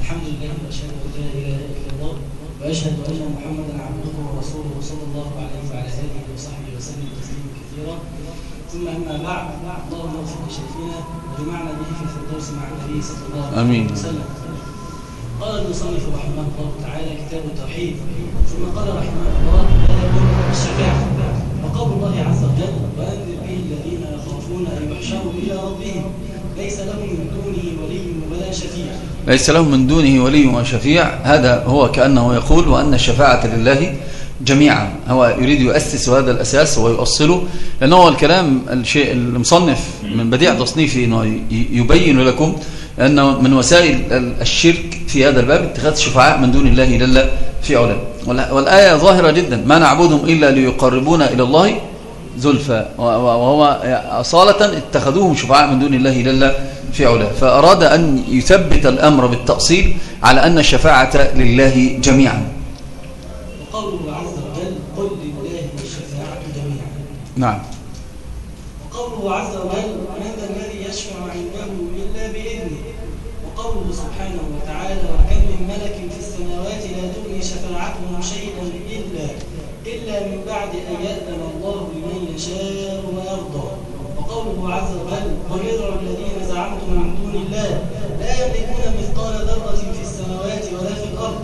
الحمد لله وأشهد أن لا إله إلا الله وأشهد أن محمدا عبده ورسوله صلى الله عليه وعلى آله وصحبه وسلم تسليما كثيرا. ثم أما بعد، اللهم اغفر لشيخنا وجمعنا به في الفردوس مع النبي صلى الله عليه وسلم. قال المصنف رحمه الله تعالى كتاب التوحيد، ثم قال رحمه الله باب الشفاعة. وقول الله عز وجل: وأنذر به الذين يخافون أن يحشروا إلى ربهم ليس لهم من دونه ولي ولا شفيع. ليس لهم من دونه ولي ولا شفيع، هذا هو كأنه يقول وأن الشفاعة لله جميعا. هو يريد يؤسس هذا الأساس ويؤصله، لأنه هو الكلام الشيء المصنف من بديع تصنيفه أنه يبين لكم أن من وسائل الشرك في هذا الباب اتخاذ شفعاء من دون الله جل في علاه. والآية ظاهرة جدا: ما نعبدهم إلا ليقربونا إلى الله زلفى، وهو أصالة اتخذوهم شفعاء من دون الله جل في علاه. فأراد أن يثبت الأمر بالتأصيل على أن الشفاعة لله جميعا. وقوله عز وجل: قل لله الشفاعة جميعا. نعم. وقوله عز وجل: من ذا الذي يشفع عنده إلا بإذنه. وقوله سبحانه وتعالى: وكم من ملك في السماوات لا تغني شفاعتهم شيئا إلا من بعد أن يأذن الله لمن يشاء ويرضى. وقوله عز وجل: قل ادعوا الذين زعمتم من دون الله لا يملكون مثقال ذرة في السماوات ولا في الأرض.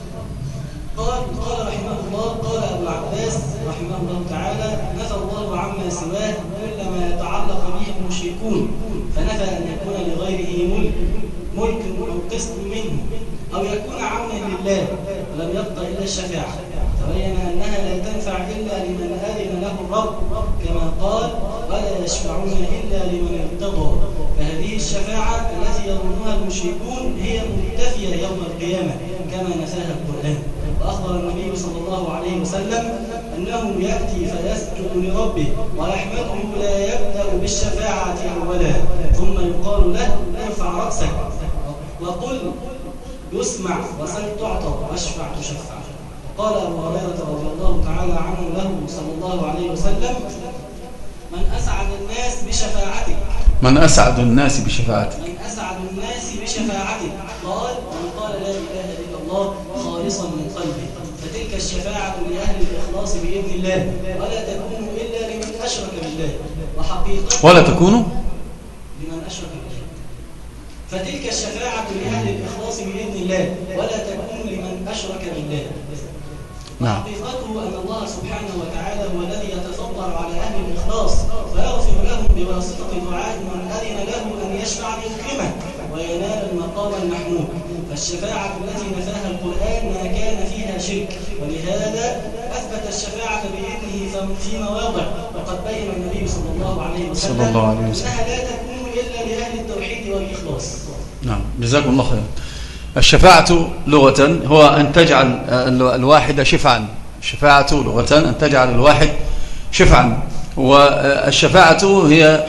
قال رحمه الله: قال أبو العباس رحمه الله تعالى: نفى الله عما سواه كل ما يتعلق به المشركون، فنفى أن يكون لغيره ملك أو قسط منه أو يكون عونا لله، ولم يبق إلا الشفاعة. تبين أنها لا تنفع إلا لمن أذن له الرب، كما قال: ولا يشفعون إلا لمن ارتضى. فهذه الشفاعة التي يظنها المشركون هي منتفية يوم القيامة كما نفاها القرآن. وأخبر النبي صلى الله عليه وسلم أنه يأتي فيسجد لربه ويحمده لا يبدأ بالشفاعة أولا، ثم يقال له: ارفع رأسك وقل يسمع وسل تعطى واشفع تشفع. قال أبو هريرة رضي الله تعالى عنه له صلى الله عليه وسلم: من أسعد الناس بشفاعتك. من أسعد الناس بشفاعتك. من أسعد الناس بشفاعتك. قال: من قال لا إله إلا الله خالصا من قلبه، فتلك الشفاعة لأهل الإخلاص بإذن الله، ولا تكون إلا لمن أشرك بالله. وحقيقة ولا تكون لمن أشرك بالله. فتلك الشفاعة لأهل الإخلاص بإذن الله، ولا تكون لمن أشرك بالله. حقيقته أن الله سبحانه وتعالى هو الذي يتفضل على أهل الإخلاص فيغفر لهم بواسطة دعاء من أذن له أن يشفع ليكرمه وينال المقام المحمود. فالشفاعة التي نفاها القرآن ما كان فيها شرك، ولهذا أثبت الشفاعة بإذنه في مواضع. وقد بين النبي صلى الله عليه وسلم أنها لا تكون إلا لأهل التوحيد والإخلاص. نعم، جزاكم الله خيرا. الشفاعة لغة هو أن تجعل الواحد شفعا. الشفاعة لغة أن تجعل الواحد شفعا، والشفاعة هي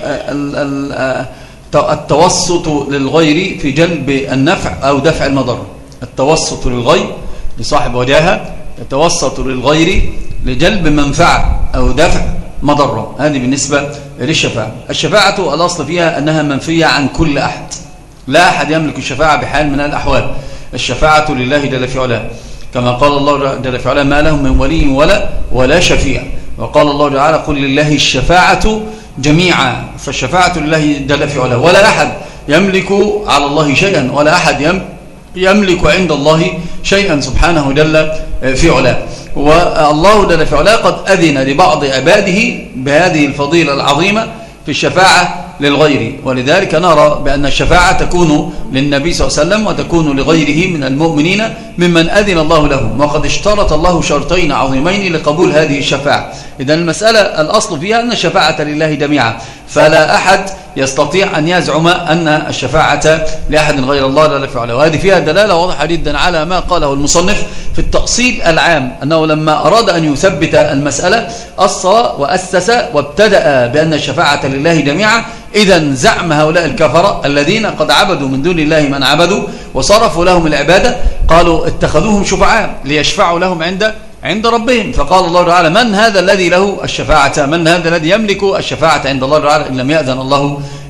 التوسط للغير في جلب النفع أو دفع المضر. التوسط للغير لصاحب وجاهة يتوسط للغير لجلب منفعة أو دفع مضرة. هذه بالنسبة للشفاعة. الشفاعة الأصل فيها أنها منفية عن كل أحد، لا أحد يملك الشفاعة بحال من الأحوال. الشفاعة لله جل في علاه، كما قال الله جل في علاه: ما لهم من ولي ولا شفيع. وقال الله تعالى: قل لله الشفاعة جميعا. فالشفاعة لله جل في علاه، ولا أحد يملك على الله شيئا، ولا أحد يملك عند الله شيئا سبحانه جل في علاه. والله جل في علاه قد أذن لبعض عباده بهذه الفضيلة العظيمة في الشفاعة للغير، ولذلك نرى بأن الشفاعة تكون للنبي صلى الله عليه وسلم وتكون لغيره من المؤمنين ممن أذن الله لهم. وقد اشترط الله شرطين عظيمين لقبول هذه الشفاعة. إذن المسألة الأصل فيها أن الشفاعة لله جميعا، فلا أحد يستطيع أن يزعم أن الشفاعة لأحد غير الله لا فعله. وهذه فيها دلالة واضحة جدا على ما قاله المصنف في التأصيل العام، أنه لما أراد أن يثبت المسألة أصى وأسس وابتدأ بأن الشفاعة لله جميعا. إذن زعم هؤلاء الكفرة الذين قد عبدوا من دون الله من عبدوا وصرفوا لهم العبادة، قالوا اتخذوهم شفعاء ليشفعوا لهم عند ربهم. فقال الله تعالى: من هذا الذي له الشفاعة؟ من هذا الذي يملك الشفاعة عند الله تعالى إن لم يأذن الله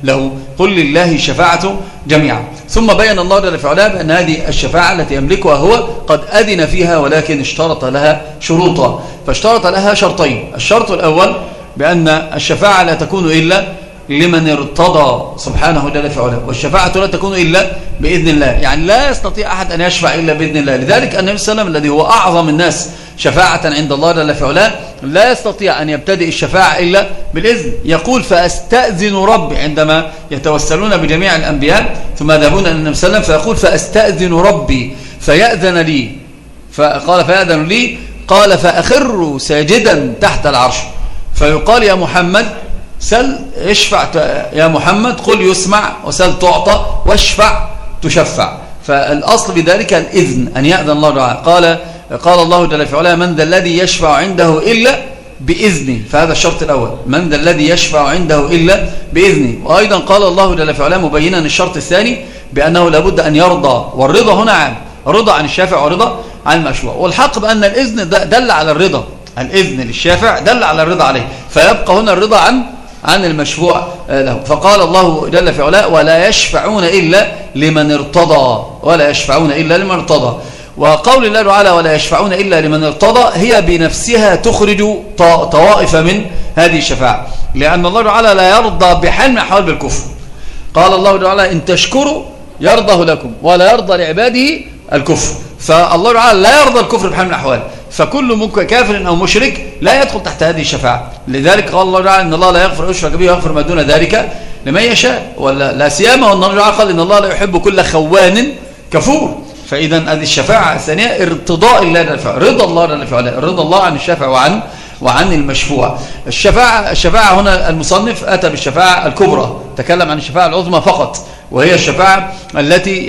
له. قل لله الشفاعة جميعا. ثم بين الله جل في علاه بأن هذه الشفاعة التي يملكها هو قد أذن فيها، ولكن اشترط لها شروطا. فاشترط لها شرطين. الشرط الأول بأن الشفاعة لا تكون إلا لمن ارتضى سبحانه جل في علاه، والشفاعة لا تكون إلا بإذن الله، يعني لا يستطيع أحد أن يشفع إلا بإذن الله. لذلك النبي صلى الله عليه وسلم الذي هو أعظم الناس شفاعة عند الله جل في علاه لا يستطيع أن يبتدئ الشفاعة إلا بالإذن. يقول فأستأذن ربي، عندما يتوسلون بجميع الأنبياء ثم يذهبون إلى النبي صلى الله عليه وسلم فيقول فأستأذن ربي فيأذن لي، فقال فيأذن لي، قال فأخر ساجدا تحت العرش، فيقال يا محمد سل اشفع، يا محمد قل يسمع، وسل تعطى، واشفع تشفع. فالأصل بذلك الإذن، أن يأذن الله تعالى. قال الله جل في علاه من ذا الذي يشفع عنده إلا بإذنه، فهذا الشرط الأول، من ذا الذي يشفع عنده إلا بإذنه. وأيضا قال الله جل في علاه مبينا الشرط الثاني بأنه لابد أن يرضى، والرضا هنا عام، رضا عن الشافع ورضا عن المشفوع. والحق بأن الإذن دل على الرضا، الإذن للشافع دل على الرضا عليه، فيبقى هنا الرضا عن المشفوع له. فقال الله جل في علاه ولا يشفعون إلا لمن ارتضى، ولا يشفعون إلا لمن ارتضى. وقول الله تعالى ولا يشفعون إلا لمن ارتضى هي بنفسها تخرج طوائف من هذه الشفاعة، لأن الله تعالى لا يرضى بحال من الأحوال بالكفر. قال الله تعالى إن تشكروا يرضه لكم ولا يرضى لعباده الكفر، فالله تعالى لا يرضى الكفر بحال من الأحوال، فكل كافر أو مشرك لا يدخل تحت هذه الشفاعة. لذلك قال الله تعالى إن الله لا يغفر يشرك به ويغفر ما دون ذلك لمن يشاء، ولا لا سيما وأن الله تعالى قال إن الله لا يحب كل خوان كفور. فإذا هذه الشفاعة الثانية ارتضاء الله جل وعلا، رضا الله جل وعلا، رضا الله عن الشافع وعن المشفوع. الشفاعة هنا المصنف أتى بالشفاعة الكبرى، تكلم عن الشفاعة العظمى فقط، وهي الشفاعة التي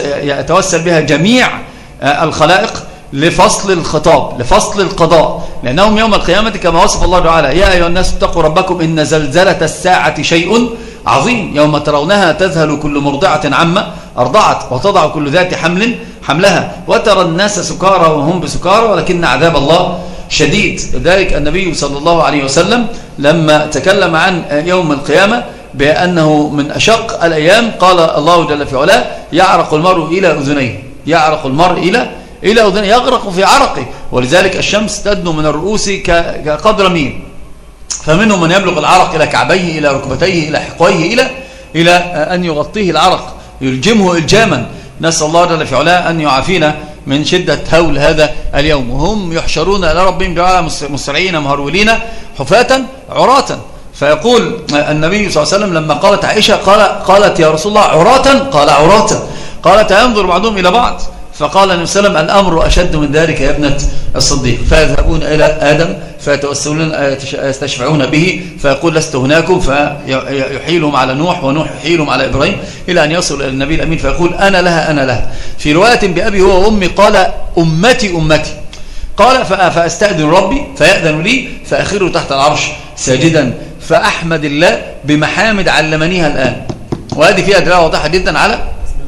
يتوسل بها جميع الخلائق لفصل الخطاب، لفصل القضاء، لأنهم يوم القيامة كما وصف الله تعالى يا أيها الناس اتقوا ربكم إن زلزلة الساعة شيء عظيم يوم ترونها تذهل كل مرضعة عما أرضعت وتضع كل ذات حمل حملها وترى الناس سكارى وهم بسكارى ولكن عذاب الله شديد. لذلك النبي صلى الله عليه وسلم لما تكلم عن يوم القيامة بأنه من أشق الأيام قال الله جل في علاه يعرق المرء إلى أذنيه، يعرق المرء إلى أذنيه، يغرق في عرقه، ولذلك الشمس تدنو من الرؤوس كقدر ميل، فمنهم من يبلغ العرق إلى كعبيه إلى ركبتيه إلى حقويه إلى أن يغطيه العرق يلجمه إلجاما. نسأل الله جل في علاه أن يعافينا من شدة هول هذا اليوم، وهم يحشرون إلى ربهم جعلا مسرعين مهرولين حفاة عراة. فيقول النبي صلى الله عليه وسلم لما قالت عائشة قالت يا رسول الله عراة؟ قال عراة. قالت ينظر بعضهم إلى بعض؟ فقال النبي صلى الله عليه وسلم الأمر أشد من ذلك يا ابنة الصديق. فيذهبون إلى آدم فيتوسلون يستشفعون به فيقول لست هناكم، فيحيلهم على نوح ونوح يحيلهم على إبراهيم إلى أن يصل إلى النبي الأمين فيقول أنا لها أنا لها. في رواية بأبي هو وأمي قال أمتي أمتي، قال فأستأذن ربي فيأذن لي فأخر تحت العرش ساجدا فأحمد الله بمحامد علمنيها الآن. وهذه فيها دلالة واضحة جدا على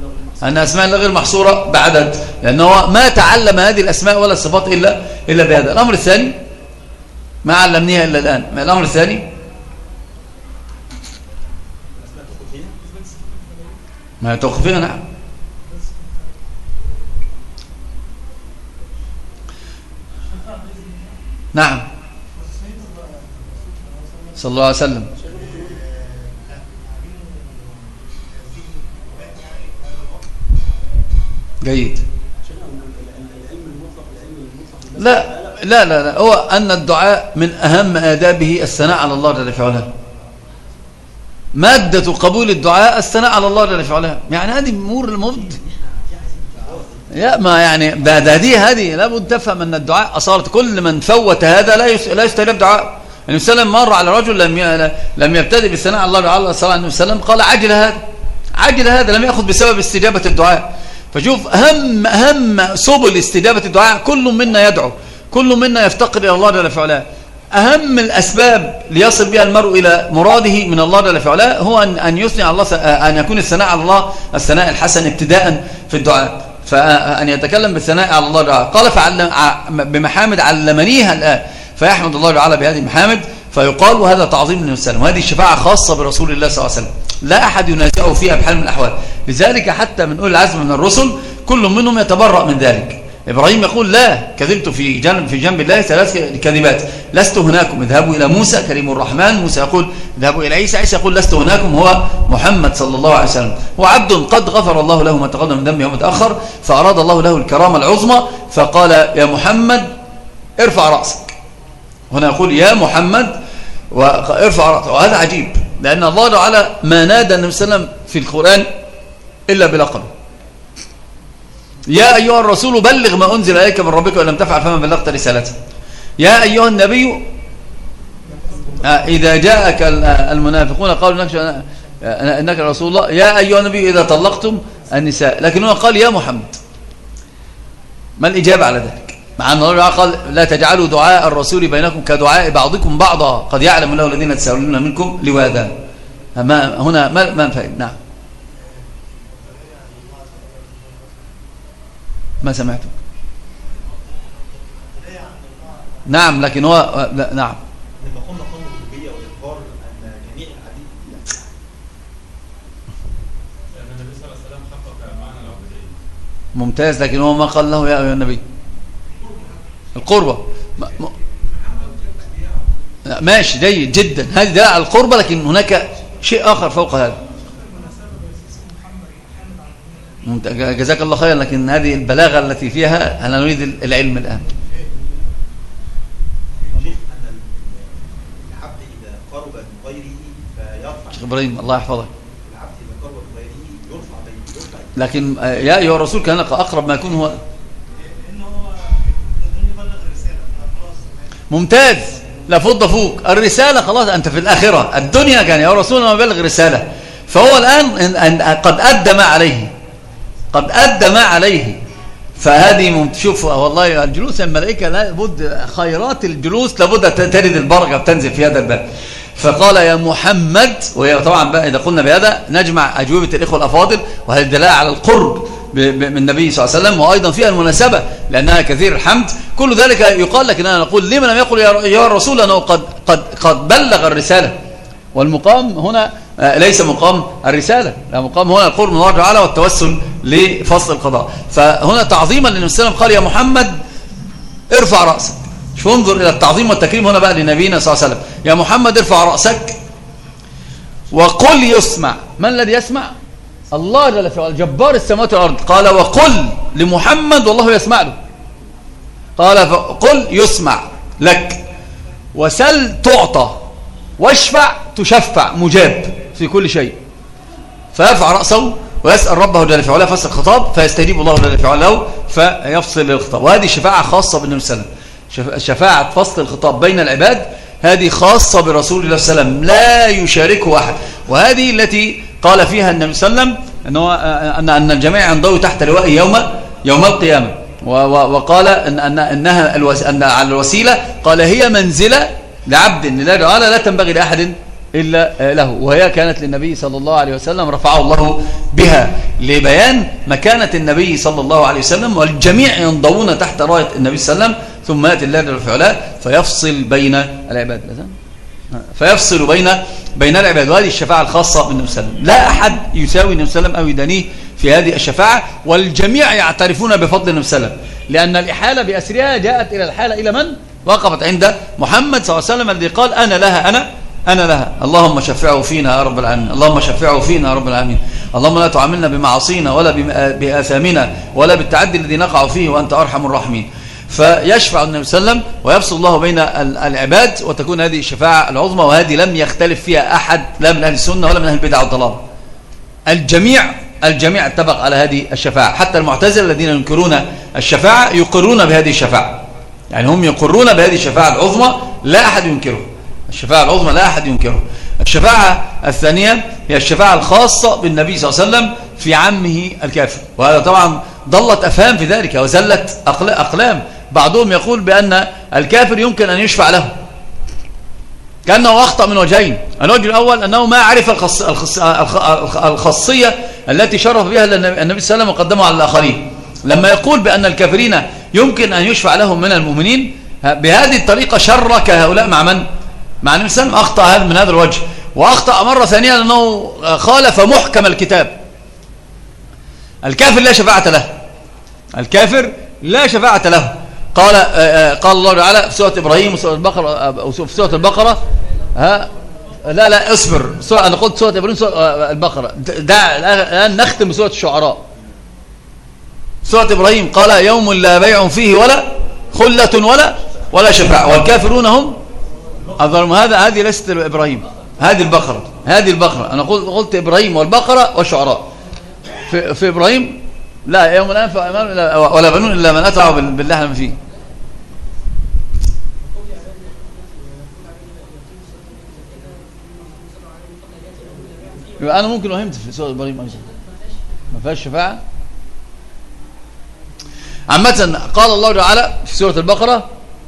أن أسماء الله غير محصورة بعدد، لأنه ما تعلم هذه الأسماء ولا الصفات إلا بهذا. الأمر الثاني ما علمنيها إلا الآن. ما الأمر الثاني؟ ما توقفين. نعم نعم صلى الله عليه وسلم. جيد. لا لا لا لا، هو أن الدعاء من أهم آدابه الثناء على الله جل في علاه. مادة قبول الدعاء الثناء على الله جل في علاه، يعني هذه أمور المفضل. يا ما يعني هذه لابد تفهم أن الدعاء أصارت كل من فوت هذا لا يستجاب دعاء. النبي صلى الله عليه وسلم مر على رجل لم يبتدئ بالثناء على الله تعالى صلى الله عليه وسلم قال عجل هذا لم يأخذ بسبب استجابة الدعاء. فشوف أهم سبل استجابة الدعاء كل منا يدعو، كل منا يفتقر إلى الله جل في علاه. أهم الأسباب ليصل بها المرء إلى مراده من الله جل في علاه هو أن يثني على الله، أن يكون الثناء على الله الثناء الحسن ابتداء في الدعاء، فأن يتكلم بالثناء على الله تعالى. قال بمحامد علمنيها الآن، فيحمد الله تعالى بهذه المحامد فيقال وهذا تعظيم للنبي صلى الله عليه وسلم. وهذه الشفاعة خاصة برسول الله صلى الله عليه وسلم، لا أحد ينازعه فيها بحال من الأحوال. لذلك حتى من أولي العزم من الرسل كل منهم يتبرأ من ذلك. إبراهيم يقول لا كذبت في جنب الله 3 كذبات، لست هناكم، اذهبوا إلى موسى كريم الرحمن، موسى يقول اذهبوا إلى عيسى، عيسى يقول لست هناكم، هو محمد صلى الله عليه وسلم، هو عبد قد غفر الله له ما تقدم من ذنبه وما تأخر، فأراد الله له الكرامة العظمى فقال يا محمد ارفع رأسك. هنا يقول يا محمد وارفع رأسك، وهذا عجيب لأن الله تعالى ما نادى النبي صلى الله عليه وسلم في القرآن إلا بلقبه. يا أيها الرسول بلغ ما أنزل إليك من ربك وإن لم تفعل فما بلغت رسالته. يا أيها النبي إذا جاءك المنافقون قالوا إنك رسول الله، يا أيها النبي إذا طلقتم النساء، لكن هو قال يا محمد. ما الإجابة على ذلك؟ مع أن الله قال لا تجعلوا دعاء الرسول بينكم كدعاء بعضكم بعضا قد يعلم الله الذين تساءلون منكم لواذا. هنا ما فهم. نعم ما سمعته. نعم لكن هو نعم ممتاز، لكن هو ما قال له يا أيها النبي القربة ماشي جيد جدا، هذه دلالة على القربة، لكن هناك شيء آخر فوق هذا. جزاك الله خيرا، لكن هذه البلاغة التي فيها أنا نريد العلم الآن. شيخ إبراهيم الله يحفظك، لكن يا أيها الرسول كان أقرب ما يكون هو ممتاز. لا فض فوق الرسالة، خلاص أنت في الآخرة. الدنيا كان يا رسول ما بلغ رسالة، فهو الآن قد أدى ما عليه، قد أدى ما عليه. فهذه شوف والله الجلوس الملائكة لابد خيرات الجلوس لابد ترد البركة بتنزل في هذا الباب. فقال يا محمد، وطبعا بقى إذا قلنا بهذا نجمع أجوبة الإخوة الأفاضل، وهذه الدلالة على القرب من النبي صلى الله عليه وسلم، وأيضا فيها المناسبة لأنها كثير الحمد. كل ذلك يقال، لكننا نقول لما لم يقل يا الرسول أنه قد بلغ الرسالة. والمقام هنا ليس مقام الرسالة، لا مقام هنا القرب من الله تعالى والتوسل لفصل القضاء. فهنا تعظيما للنبي صلى الله عليه وسلم قال يا محمد ارفع رأسك. شو انظر إلى التعظيم والتكريم هنا بقى لنبينا صلى الله عليه وسلم. يا محمد ارفع رأسك وقل يسمع. من الذي يسمع؟ الله جل وعلا جبار السماوات والأرض. قال وقل لمحمد والله يسمع له. قال فقل يسمع لك، وسل تعطى، واشفع تشفع، مجاب في كل شيء. فيرفع رأسه ويسأل ربه جل وعلا فصل الخطاب فيستجيب الله جل وعلا له فيفصل الخطاب. وهذه شفاعة خاصة بالنبي صلى الله عليه وسلم، شفاعة فصل الخطاب بين العباد، هذه خاصة برسول الله صلى الله عليه وسلم لا يشاركه أحد. وهذه التي قال فيها النبي صلى الله عليه وسلم أن الجميع ينضوي تحت لواء يوم القيامة. وقال أن على الوسيلة قال هي منزلة لعبد لله تعالى لا تنبغي لأحد إلا له، وهي كانت للنبي صلى الله عليه وسلم رفعه الله بها لبيان مكانة النبي صلى الله عليه وسلم، والجميع ينضوون تحت راية النبي صلى الله عليه وسلم. ثم يأتي الله جل وعلا فيفصل بين العباد، فيفصل بين العباد. وهذه الشفاعة الخاصة بالنبي صلى الله عليه وسلم، لا أحد يساوي النبي صلى الله عليه وسلم أو يدانيه في هذه الشفاعة، والجميع يعترفون بفضل النبي صلى الله عليه وسلم، لأن الإحالة بأسرها جاءت إلى الحالة إلى من؟ وقفت عند محمد صلى الله عليه وسلم الذي قال أنا لها اللهم شفعه فينا يا رب العالمين، اللهم شفعه فينا يا رب العالمين، اللهم لا تعاملنا بمعاصينا ولا بآثامنا ولا بالتعدي الذي نقع فيه وأنت أرحم الراحمين. فيشفع النبي صلى الله عليه وسلم ويفصل الله بين العباد، وتكون هذه الشفاعة العظمى. وهذه لم يختلف فيها أحد لا من أهل السنة ولا من أهل البدع والضلال، الجميع اتفق على هذه الشفاعة. حتى المعتزلة الذين ينكرون الشفاعة يقرون بهذه الشفاعة، يعني هم يقرون بهذه الشفاعة العظمى لا أحد ينكره. الشفاعة العظمى لا أحد ينكره. الشفاعة الثانية هي الشفاعة الخاصة بالنبي صلى الله عليه وسلم في عمه الكافر، وهذا طبعا ضلت أفهام في ذلك وزلت أقلام. بعضهم يقول بأن الكافر يمكن أن يشفع له، كأنه أخطأ من وجهين. الوجه الأول أنه ما عرف الخاصية التي شرف بها النبي صلى الله عليه وسلم وقدمها على الآخرين. لما يقول بأن الكافرين يمكن أن يشفع لهم من المؤمنين، بهذه الطريقة شرك هؤلاء مع من؟ مع النبي صلى الله عليه وسلم. أخطأ من هذا الوجه. وأخطأ مرة ثانية لأنه خالف محكم الكتاب. الكافر لا شفاعة له، الكافر لا شفاعة له. قال الله تعالى في سورة إبراهيم وسورة البقرة، في سورة البقرة لا اصبر، أنا قلت سورة إبراهيم سورة البقرة، الآن نختم سورة الشعراء. سورة إبراهيم قال يوم لا بيع فيه ولا خلة ولا شفاعة والكافرون هم الظالمون. هذه ليست إبراهيم، هذه البقرة. أنا قلت إبراهيم والبقرة والشعراء. في إبراهيم لا يوم لا ينفع مال ولا بنون إلا من أتى بالله من فيه. يبقى أنا ممكن وهمت في سورة إبراهيم أيضا ما فيهاش شفاعة. عامة قال الله تعالى في سورة البقرة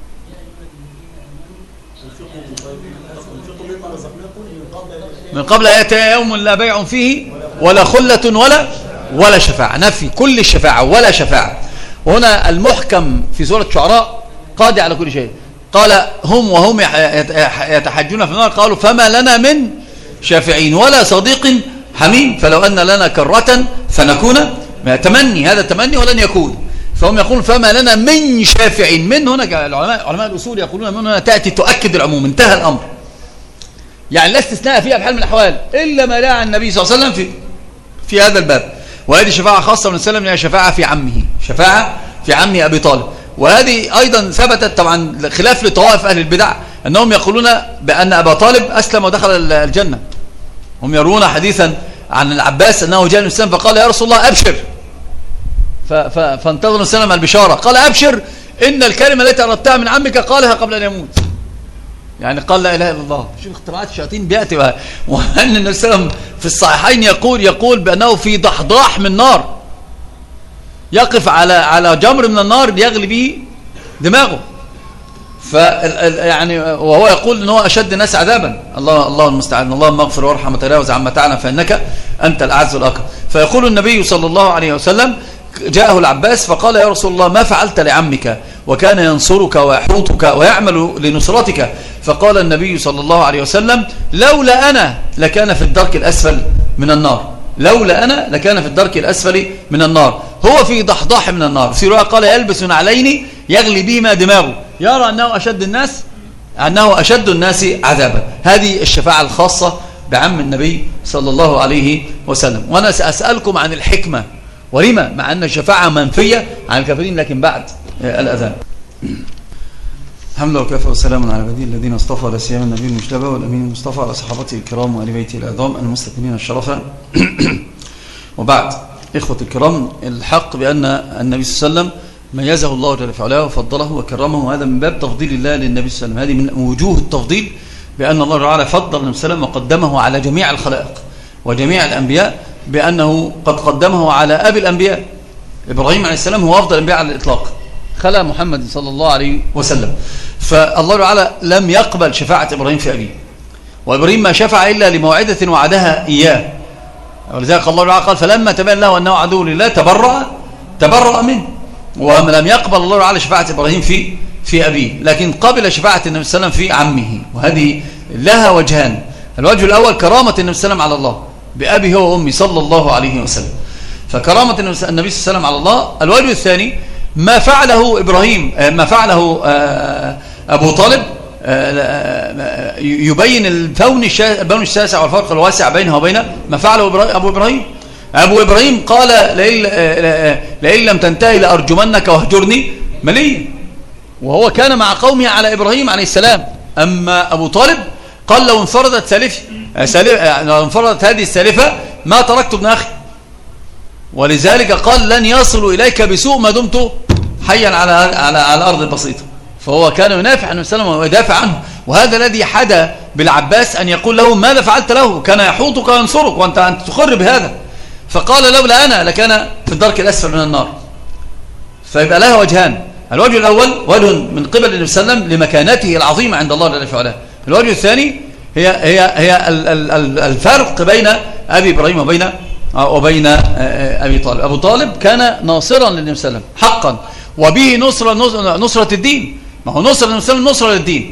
من قبل يأتي يوم لا بيع فيه ولا خلة ولا شفاعة، نفي كل الشفاعة ولا شفاعة. وهنا المحكم في سورة الشعراء قاضي على كل شيء. قال وهم يتحجون في النار قالوا فما لنا من شافعين ولا صديق حميم فلو أن لنا كرة فنكون تمني، هذا تمني ولن يكون. فهم يقولون فما لنا من شافعين. من هنا علماء الأصول يقولون من هنا تأتي تؤكد العموم، انتهى الأمر، يعني لا استثناء فيها بحال من الأحوال إلا ما دعا النبي صلى الله عليه وسلم في هذا الباب. وهذه شفاعة خاصة من السلام، هي شفاعة في عمه، شفاعة في عمه أبي طالب. وهذه أيضا ثبتت طبعا خلاف لطوائف أهل البدع أنهم يقولون بأن أبا طالب أسلم ودخل الجنة. هم يروون حديثا عن العباس أنه جاء الإسلام فقال يا رسول الله أبشر، فانتظر السلام البشارة، قال أبشر إن الكلمة التي أردتها من عمك قالها قبل أن يموت، يعني قال لا إله إلا الله. شوف اختراعات الشياطين بيأتي بها. وأن النبي صلى الله عليه وسلم في الصحيحين يقول بأنه في ضحضاح من نار يقف على جمر من النار يغلي به دماغه، يعني وهو يقول أنه أشد الناس عذابا. الله المستعان. اللهم اغفر وارحم وتجاوز عما تعلم فإنك أنت الأعز الأكرم. فيقول النبي صلى الله عليه وسلم جاءه العباس فقال يا رسول الله ما فعلت لعمك وكان ينصرك ويحوطك ويعمل لنصرتك؟ فقال النبي صلى الله عليه وسلم لولا أنا لكان في الدرك الأسفل من النار، لولا أنا لكان في الدرك الأسفل من النار. هو في ضحضاح من النار. في رواية قال يلبس نعلين يغلي بهما دماغه، يرى أنه أشد الناس عذابا. هذه الشفاعة الخاصة بعم النبي صلى الله عليه وسلم. وأنا سأسألكم عن الحكمة ولما مع أن الشفاعة منفية عن الكافرين لكن بعد الأذان. الحمد لله وكفى وسلام على عباده الذين اصطفى، لا سيما النبي المجتبى والأمين المصطفى على صحابته الكرام وآل بيته العظام المستكملين الشرفة. وبعد، إخوة الكرام، الحق بأن النبي صلى الله عليه وسلم ميزه الله جل في علاه وفضله وكرمه، وهذا من باب تفضيل الله للنبي صلى الله عليه وسلم. هذه من وجوه التفضيل بأن الله تعالى فضل النبي صلى الله عليه وسلم وقدمه على جميع الخلائق وجميع الأنبياء، بأنه قد قدمه على أبي الأنبياء إبراهيم عليه السلام، هو أفضل الأنبياء على الإطلاق، خلى محمد صلى الله عليه وسلم. فالله تعالى لم يقبل شفاعة إبراهيم في أبيه، وإبراهيم ما شفع إلا لموعدة وعدها إياه، ولذلك الله تعالى قال فلما تبين له أنه عدو لله تبرأ منه. ولم يقبل الله تعالى شفاعة إبراهيم في أبيه، لكن قبل شفاعة النبي صلى الله عليه وسلم في عمه، وهذه لها وجهان. الوجه الأول كرامة النبي صلى الله عليه وسلم على الله بأبي هو وأمي صلى الله عليه وسلم، فكرامة النبي صلى الله عليه وسلم على الله. الوجه الثاني ما فعله إبراهيم، ما فعله أبو طالب، يبين البون الشاسع والفرق الواسع بينه وبين ما فعله أبو إبراهيم قال لئن لم تنتهي لأرجمنك واهجرني مليا، وهو كان مع قومه على إبراهيم عليه السلام. أما أبو طالب قال لو انفردت هذه السالفة ما تركت ابن أخي، ولذلك قال لن يصلوا إليك بسوء ما دمت حيا على الأرض البسيطة. فهو كان ينافع عن السلام ويدافع عنه، وهذا الذي حدا بالعباس أن يقول له ماذا فعلت له؟ كان يحوطك وينصرك وأنت تخرب هذا. فقال لولا أنا لكان في الدرك الأسفل من النار. فيبقى لها وجهان. الوجه الأول وجه من قبل النبي صلى الله عليه وسلم لمكانته العظيمة عند الله جل وعلا. الوجه الثاني هي الفرق بين أبي إبراهيم وبين أبي طالب. أبو طالب كان ناصرا للنبي صلى الله عليه وسلم حقا، وبه نصرة الدين. ما هو نصر النبي صلى الله عليه وسلم نصرة للدين،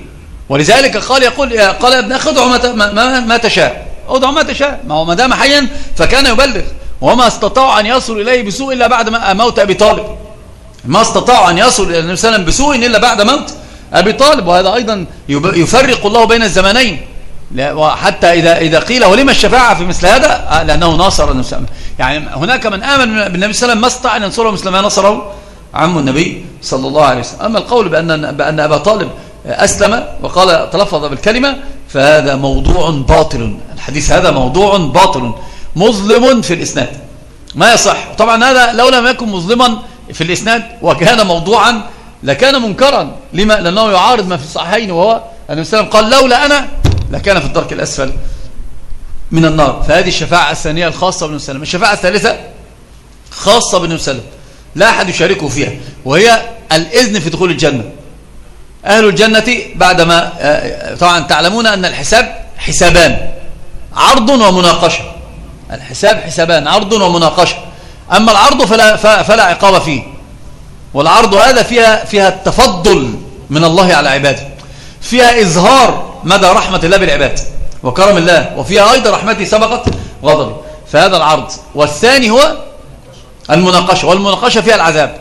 ولذلك قال يا ابن أخي ادعو ما تشاء، ادعو ما تشاء. ما هو ما دام حيا فكان يبلغ، وما استطاع أن يصل إليه بسوء إلا بعد موت أبي طالب. ما استطاع أن يصل إلى النبي صلى الله عليه وسلم بسوء إلا بعد موت أبي طالب. وهذا أيضا يفرق الله بين الزمانين. وحتى إذا قيل ولما الشفاعة في مثل هذا، لأنه ناصر النبي صلى الله عليه وسلم. يعني هناك من آمن بالنبي صلى الله عليه وسلم ما استطاع أن ينصره مثل ما نصره عم النبي صلى الله عليه وسلم. أما القول بأن أبا طالب أسلم وقال تلفظ بالكلمة فهذا موضوع باطل. الحديث هذا موضوع باطل مظلم في الإسناد، ما يصح. طبعا هذا لو لم يكن مظلما في الإسناد وكان موضوعا لكان منكرا. لما؟ لأنه يعارض ما في الصحيحين، وهو النبي صلى الله عليه وسلم قال لولا أنا لكان في الدرك الأسفل من النار. فهذه الشفاعة الثانية الخاصة بالنبي صلى الله عليه وسلم. الشفاعة الثالثة خاصة بالنبي صلى الله عليه وسلم لا أحد يشاركه فيها، وهي الإذن في دخول الجنة. أهل الجنة بعدما طبعا تعلمون أن الحساب حسابان، عرض ومناقشة. الحساب حسابان، عرض ومناقشة. أما العرض فلا عقاب فيه، والعرض هذا فيها التفضل من الله على عباده، فيها إظهار مدى رحمة الله بالعباد وكرم الله، وفيها أيضا رحمته سبقت غضبه. فهذا العرض. والثاني هو المناقشة، والمناقشة فيها العذاب.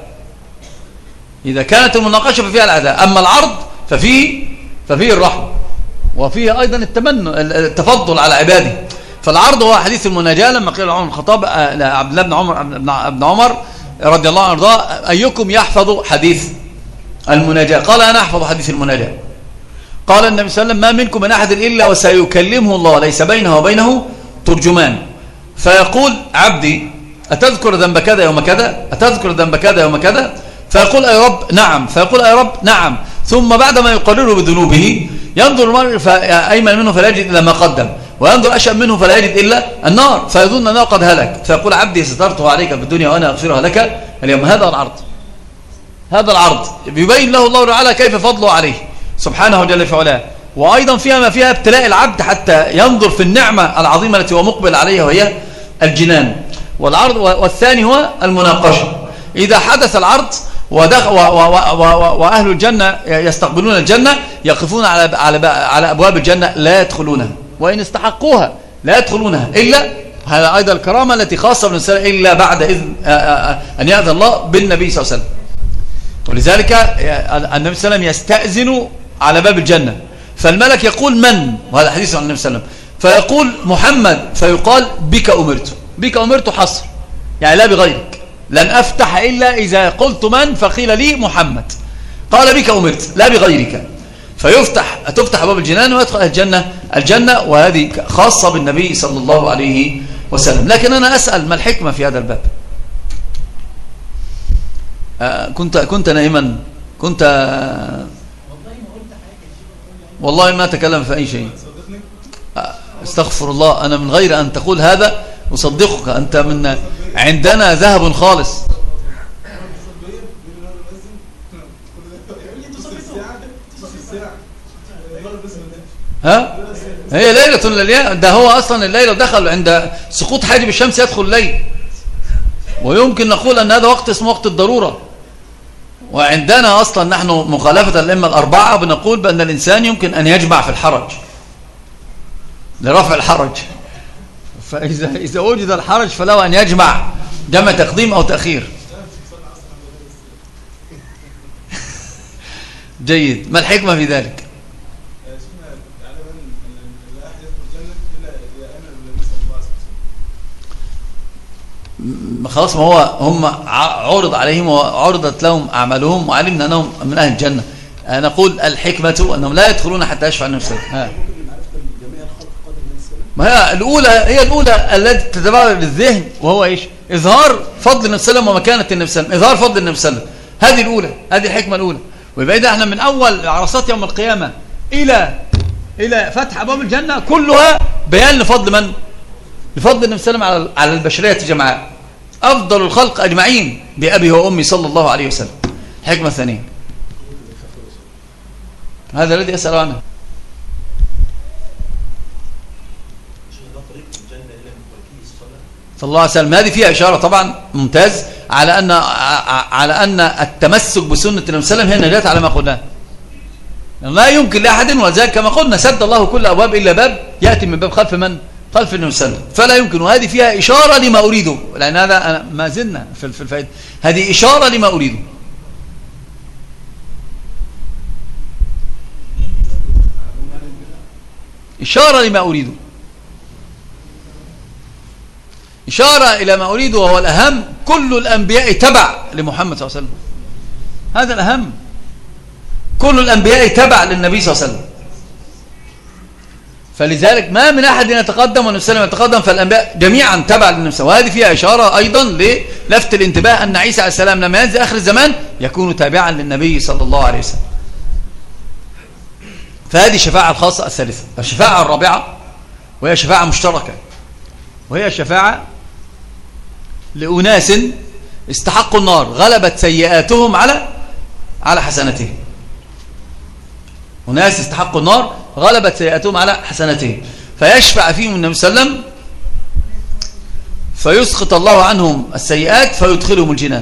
إذا كانت المناقشة ففيها العذاب، أما العرض ففيه الرحمة، وفيه أيضا التفضل على عباده. فالعرض هو حديث المناجاة لما قيل عمر الخطاب عبد الله بن عمر رضي الله عنه وارضاه أيكم يحفظ حديث المناجاة؟ قال أنا أحفظ حديث المناجاة. قال النبي صلى الله عليه وسلم ما منكم من أحد إلا وسيكلمه الله ليس بينه وبينه ترجمان، فيقول عبدي أتذكر ذنب كذا يوم كذا، أتذكر ذنب كذا يوم كذا، فيقول أي رب نعم، فيقول أي رب نعم. ثم بعدما يقرر بذنوبه ينظر المرء أيمن منه فلا يجد إلا ما قدم، وينظر أشأم منه فلا يجد إلا النار، فيظن أنه قد هلك، فيقول عبدي سترته عليك في الدنيا وأنا أغفرها لك اليوم. هذا العرض، هذا العرض يبين له الله تعالى كيف فضله عليه سبحانه جل في علاه. وأيضا فيها ما فيها ابتلاء العبد حتى ينظر في النعمة العظيمة التي هو مقبل عليها وهي الجنان. والعرض. والثاني هو المناقشة. إذا حدث العرض وأهل الجنة يستقبلون الجنة يقفون على أبواب الجنة لا يدخلونها، وإن استحقوها لا يدخلونها إلا، هذا أيضا الكرامة التي خاصة بالنساء، إلا بعد إذن أن يأذن الله بالنبي صلى الله عليه وسلم. ولذلك النبي صلى الله عليه وسلم يستأذن على باب الجنة، فالملك يقول من؟ وهذا حديث عن النبي صلى الله عليه وسلم. فيقول محمد، فيقال بك أمرت. بك أمرت حصر، يعني لا بغيرك، لن أفتح إلا إذا قلت من فقيل لي محمد. قال بك أمرت لا بغيرك، تفتح باب الجنان ويدخل الجنة، وهذه خاصة بالنبي صلى الله عليه وسلم. لكن أنا أسأل ما الحكمة في هذا الباب؟ كنت نائما، والله ما أتكلم في أي شيء. استغفر الله، أنا من غير أن تقول هذا أصدقك، أنت من عندنا ذهب خالص. ها؟ هي ليلة ده هو أصلا الليلة دخل عند سقوط حاجب الشمس يدخل الليل، ويمكن نقول أن هذا وقت اسمه وقت الضرورة. وعندنا أصلا نحن مخالفة الأئمة الأربعة بنقول بأن الإنسان يمكن أن يجمع في الحرج لرفع الحرج، فإذا وجد الحرج فله أن يجمع جمع تقديم أو تأخير. جيد. ما الحكمة في ذلك؟ خلاص، ما هو هم عرض عليهم وعرضت لهم أعمالهم وعلمنا أنهم من أهل الجنة. نقول الحكمة أنهم لا يدخلون حتى يشفع النبي صلى الله عليه وسلم. ما هي الأولى التي تتبادر للذهن، وهو إيش؟ إظهار فضل النبي صلى الله عليه وسلم ومكانة النبي صلى الله عليه وسلم، إظهار فضل النبي صلى الله عليه وسلم. هذه الأولى، هذه الحكمة الأولى. ويبقى احنا من أول عرصات يوم القيامة إلى فتح أبواب الجنة كلها بيان لفضل من؟ لفضل النبي صلى الله عليه وسلم على البشرية جمعاء، أفضل الخلق أجمعين بأبي وأمي صلى الله عليه وسلم. الحكمة الثانية، هذا الذي أسأل عنه. صلى الله عليه وسلم. هذه فيها إشارة طبعا ممتاز على أن التمسك بسنة النبي صلى الله عليه وسلم هي النجاة على ما قلناه. لا يمكن لأحد، ولذلك كما قلنا سد الله كل أبواب إلا باب يأتي من باب خلف من؟ خلف النبي صلى الله عليه وسلم، فلا يمكن. وهذه فيها إشارة لما أريده، لأن هذا ما زلنا في الفائدة، هذه إشارة لما أريده. إشارة لما أريده، إشارة إلى ما أريده، وهو الأهم. كل الأنبياء تبع لمحمد صلى الله عليه وسلم، هذا الأهم. كل الأنبياء تبع للنبي صلى الله عليه وسلم، فلذلك ما من أحد يتقدم والنبي صلى الله عليه وسلم يتقدم، فالأنبياء جميعا تبع للنبي صلى الله عليه وسلم. وهذه فيها إشارة أيضا للفت الانتباه أن عيسى عليه السلام لما ينزل آخر الزمان يكون تابعا للنبي صلى الله عليه وسلم. فهذه الشفاعة الخاصة الثالثة. الشفاعة الرابعة وهي شفاعة مشتركة، وهي شفاعة لأناس استحقوا النار غلبت سيئاتهم على حسناتهم. أناس استحقوا النار غلبت سيئاتهم على حسناتهم، فيشفع فيهم النبي صلى الله عليه وسلم فيسقط الله عنهم السيئات فيدخلهم الجنان.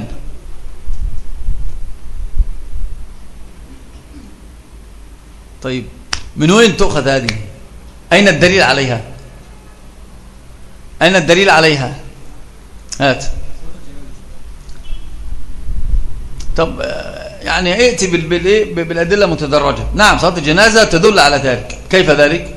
طيب من وين تؤخذ هذه؟ أين الدليل عليها؟ أين الدليل عليها؟ هات. طب يعني ائتي بالأدلة متدرجة. نعم صلاة الجنازة تدل على ذلك. كيف ذلك؟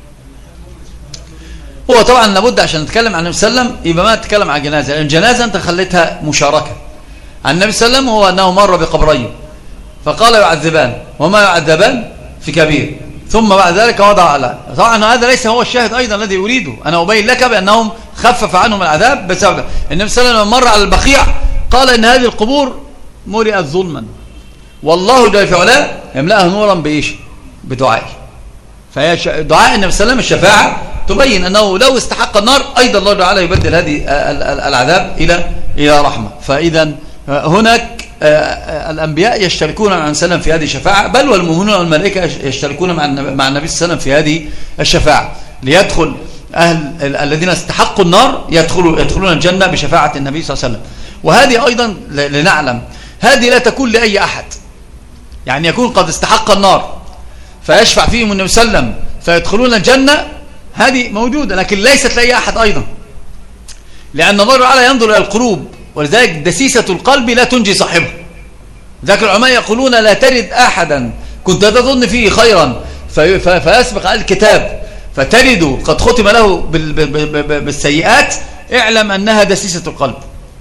هو طبعا لابد عشان نتكلم عن النبي صلى الله عليه وسلم يبقى ما تتكلم عن الجنازة، لأن الجنازة أنت خليتها مشاركة. عن النبي صلى الله عليه وسلم هو أنه مر بقبرين فقال يعذبان وما يعذبان في كبير، ثم بعد ذلك وضع على. طبعا هذا ليس هو الشاهد أيضا الذي أريده، أنا أبين لك بأنهم خفف عنهم العذاب بسبب النبي صلى الله عليه وسلم مر على البقيع قال إن هذه القبور مرئت ظلما والله جل في علاه يملأها نورا بإيش؟ بدعائه. فهي دعاء النبي صلى الله عليه وسلم الشفاعة تبين أنه لو استحق النار أيضا الله تعالى يبدل هذه العذاب إلى رحمة. فإذا هناك الأنبياء يشتركون مع النبي صلى الله عليه وسلم في هذه الشفاعة، بل والمؤمنون والملائكة يشتركون مع النبي صلى الله عليه وسلم في هذه الشفاعة، ليدخل أهل الذين استحقوا النار يدخلون الجنة بشفاعة النبي صلى الله عليه وسلم. وهذه أيضا لنعلم هذه لا تكون لأي أحد، يعني يكون قد استحق النار فيشفع فيهم النبي صلى الله عليه وسلم فيدخلون الجنة، هذه موجودة، لكن ليست لأي أحد أيضا، لأن الله تعالى ينظر إلى القلوب، ولذلك دسيسة القلب لا تنجي صاحبه. ذاك العلماء يقولون لا ترد أحدا كنت تظن فيه خيرا فيسبق على الكتاب فترد قد ختم له بالسيئات، اعلم أنها دسيسة القلب.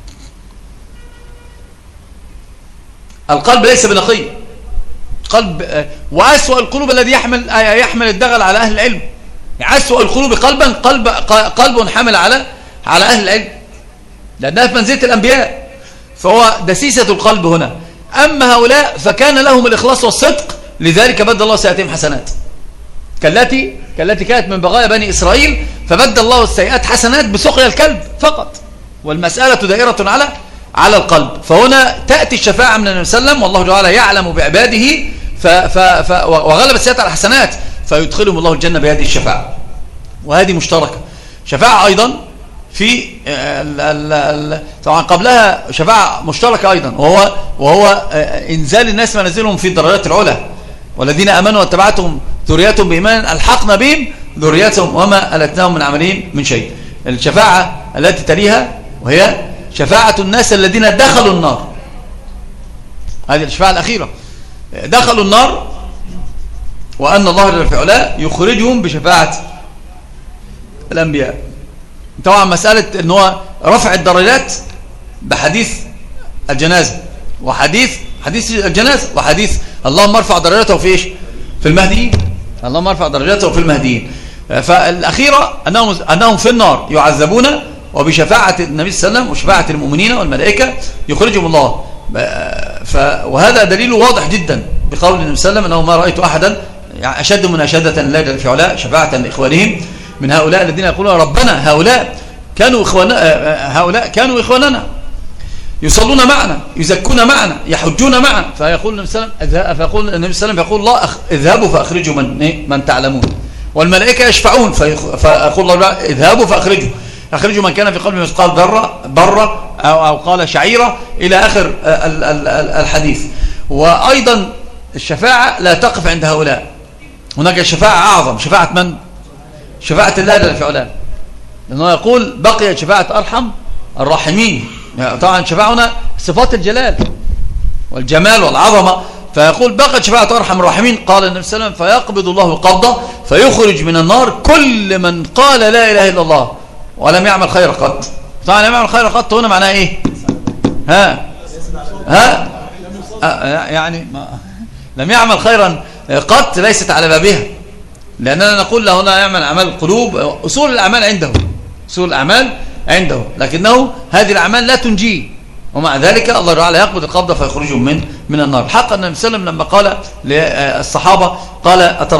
القلب ليس بنقي، قلب وأسوأ القلوب الذي يحمل الدغل على أهل العلم. أسوأ القلوب قلبا قلب حمل على أهل العلم، لأنها في منزلة الأنبياء، فهو دسيسة القلب هنا. أما هؤلاء فكان لهم الإخلاص والصدق، لذلك بدل الله سيئاتهم حسنات، كالتي كانت من بغايا بني إسرائيل، فبدل الله السيئات حسنات بسقيا الكلب فقط، والمسألة دائرة على القلب. فهنا تأتي الشفاعة من النبي صلى الله عليه وسلم والله تعالى يعلم بعباده وغلب السيئات على الحسنات فيدخلهم الله الجنة بهذه الشفاعة. وهذه مشتركة. شفاعة أيضا في طبعا قبلها شفاعة مشتركة أيضا، وهو إنزال الناس منازلهم في الدرجات العلى، والذين آمنوا واتبعتهم ذريتهم بإيمان ألحقنا بهم ذريتهم وما ألتناهم من عملهم من شيء. الشفاعة التي تليها وهي شفاعة الناس الذين دخلوا النار، هذه الشفاعة الأخيرة، دخلوا النار وأن الله جل في علاه يخرجهم بشفاعة الأنبياء. طبعا مسألة ان هو رفع الدرجات بحديث الجنازة وحديث الجنازة وحديث اللهم ارفع درجاته في ايش؟ في المهديين، اللهم ارفع درجاته في المهديين. فالأخيرة أنهم في النار يعذبون، وبشفاعة النبي صلى الله عليه وسلم وشفاعة المؤمنين والملائكة يخرجهم الله. وهذا دليل واضح جدا بقول النبي صلى الله عليه وسلم أنه ما رأيت أحدا أشد مناشدة لله جل في علاه شفاعة لإخوانهم من هؤلاء الذين يقولون ربنا هؤلاء كانوا إخواننا يصلون معنا يزكون معنا يحجون معنا. فيقول النبي صلى الله عليه وسلم فيقول الله اذهبوا فأخرجوا من تعلمون، والملائكة يشفعون فيقول الله اذهبوا فأخرجوا من كان في قلبه مثقال ذرة أو قال شعيرة إلى آخر الحديث. وأيضا الشفاعة لا تقف عند هؤلاء. هناك شفاعة أعظم، شفاعة من؟ شفاعة الله جل في علاه، لأنه يقول بقي شفاعة أرحم الراحمين. طبعا شفاعنا صفات الجلال والجمال والعظمة، فيقول بقت شفاعة أرحم الراحمين. قال النبي صلى الله عليه وسلم فيقبض الله قبضة فيخرج من النار كل من قال لا إله إلا الله ولم يعمل خير قط. طبعا لم يعمل خير قط هنا معناه إيه؟ يعني لم يعمل خيرا قط ليست على بابها، لأننا نقول له هنا يعمل أعمال القلوب، أصول الأعمال عنده، أصول الأعمال عنده، لكنه هذه الأعمال لا تنجيه، ومع ذلك الله تعالى يقبض القبضة فيخرجهم من النار. حق النبي صلى الله عليه وسلم لما قال للصحابة قال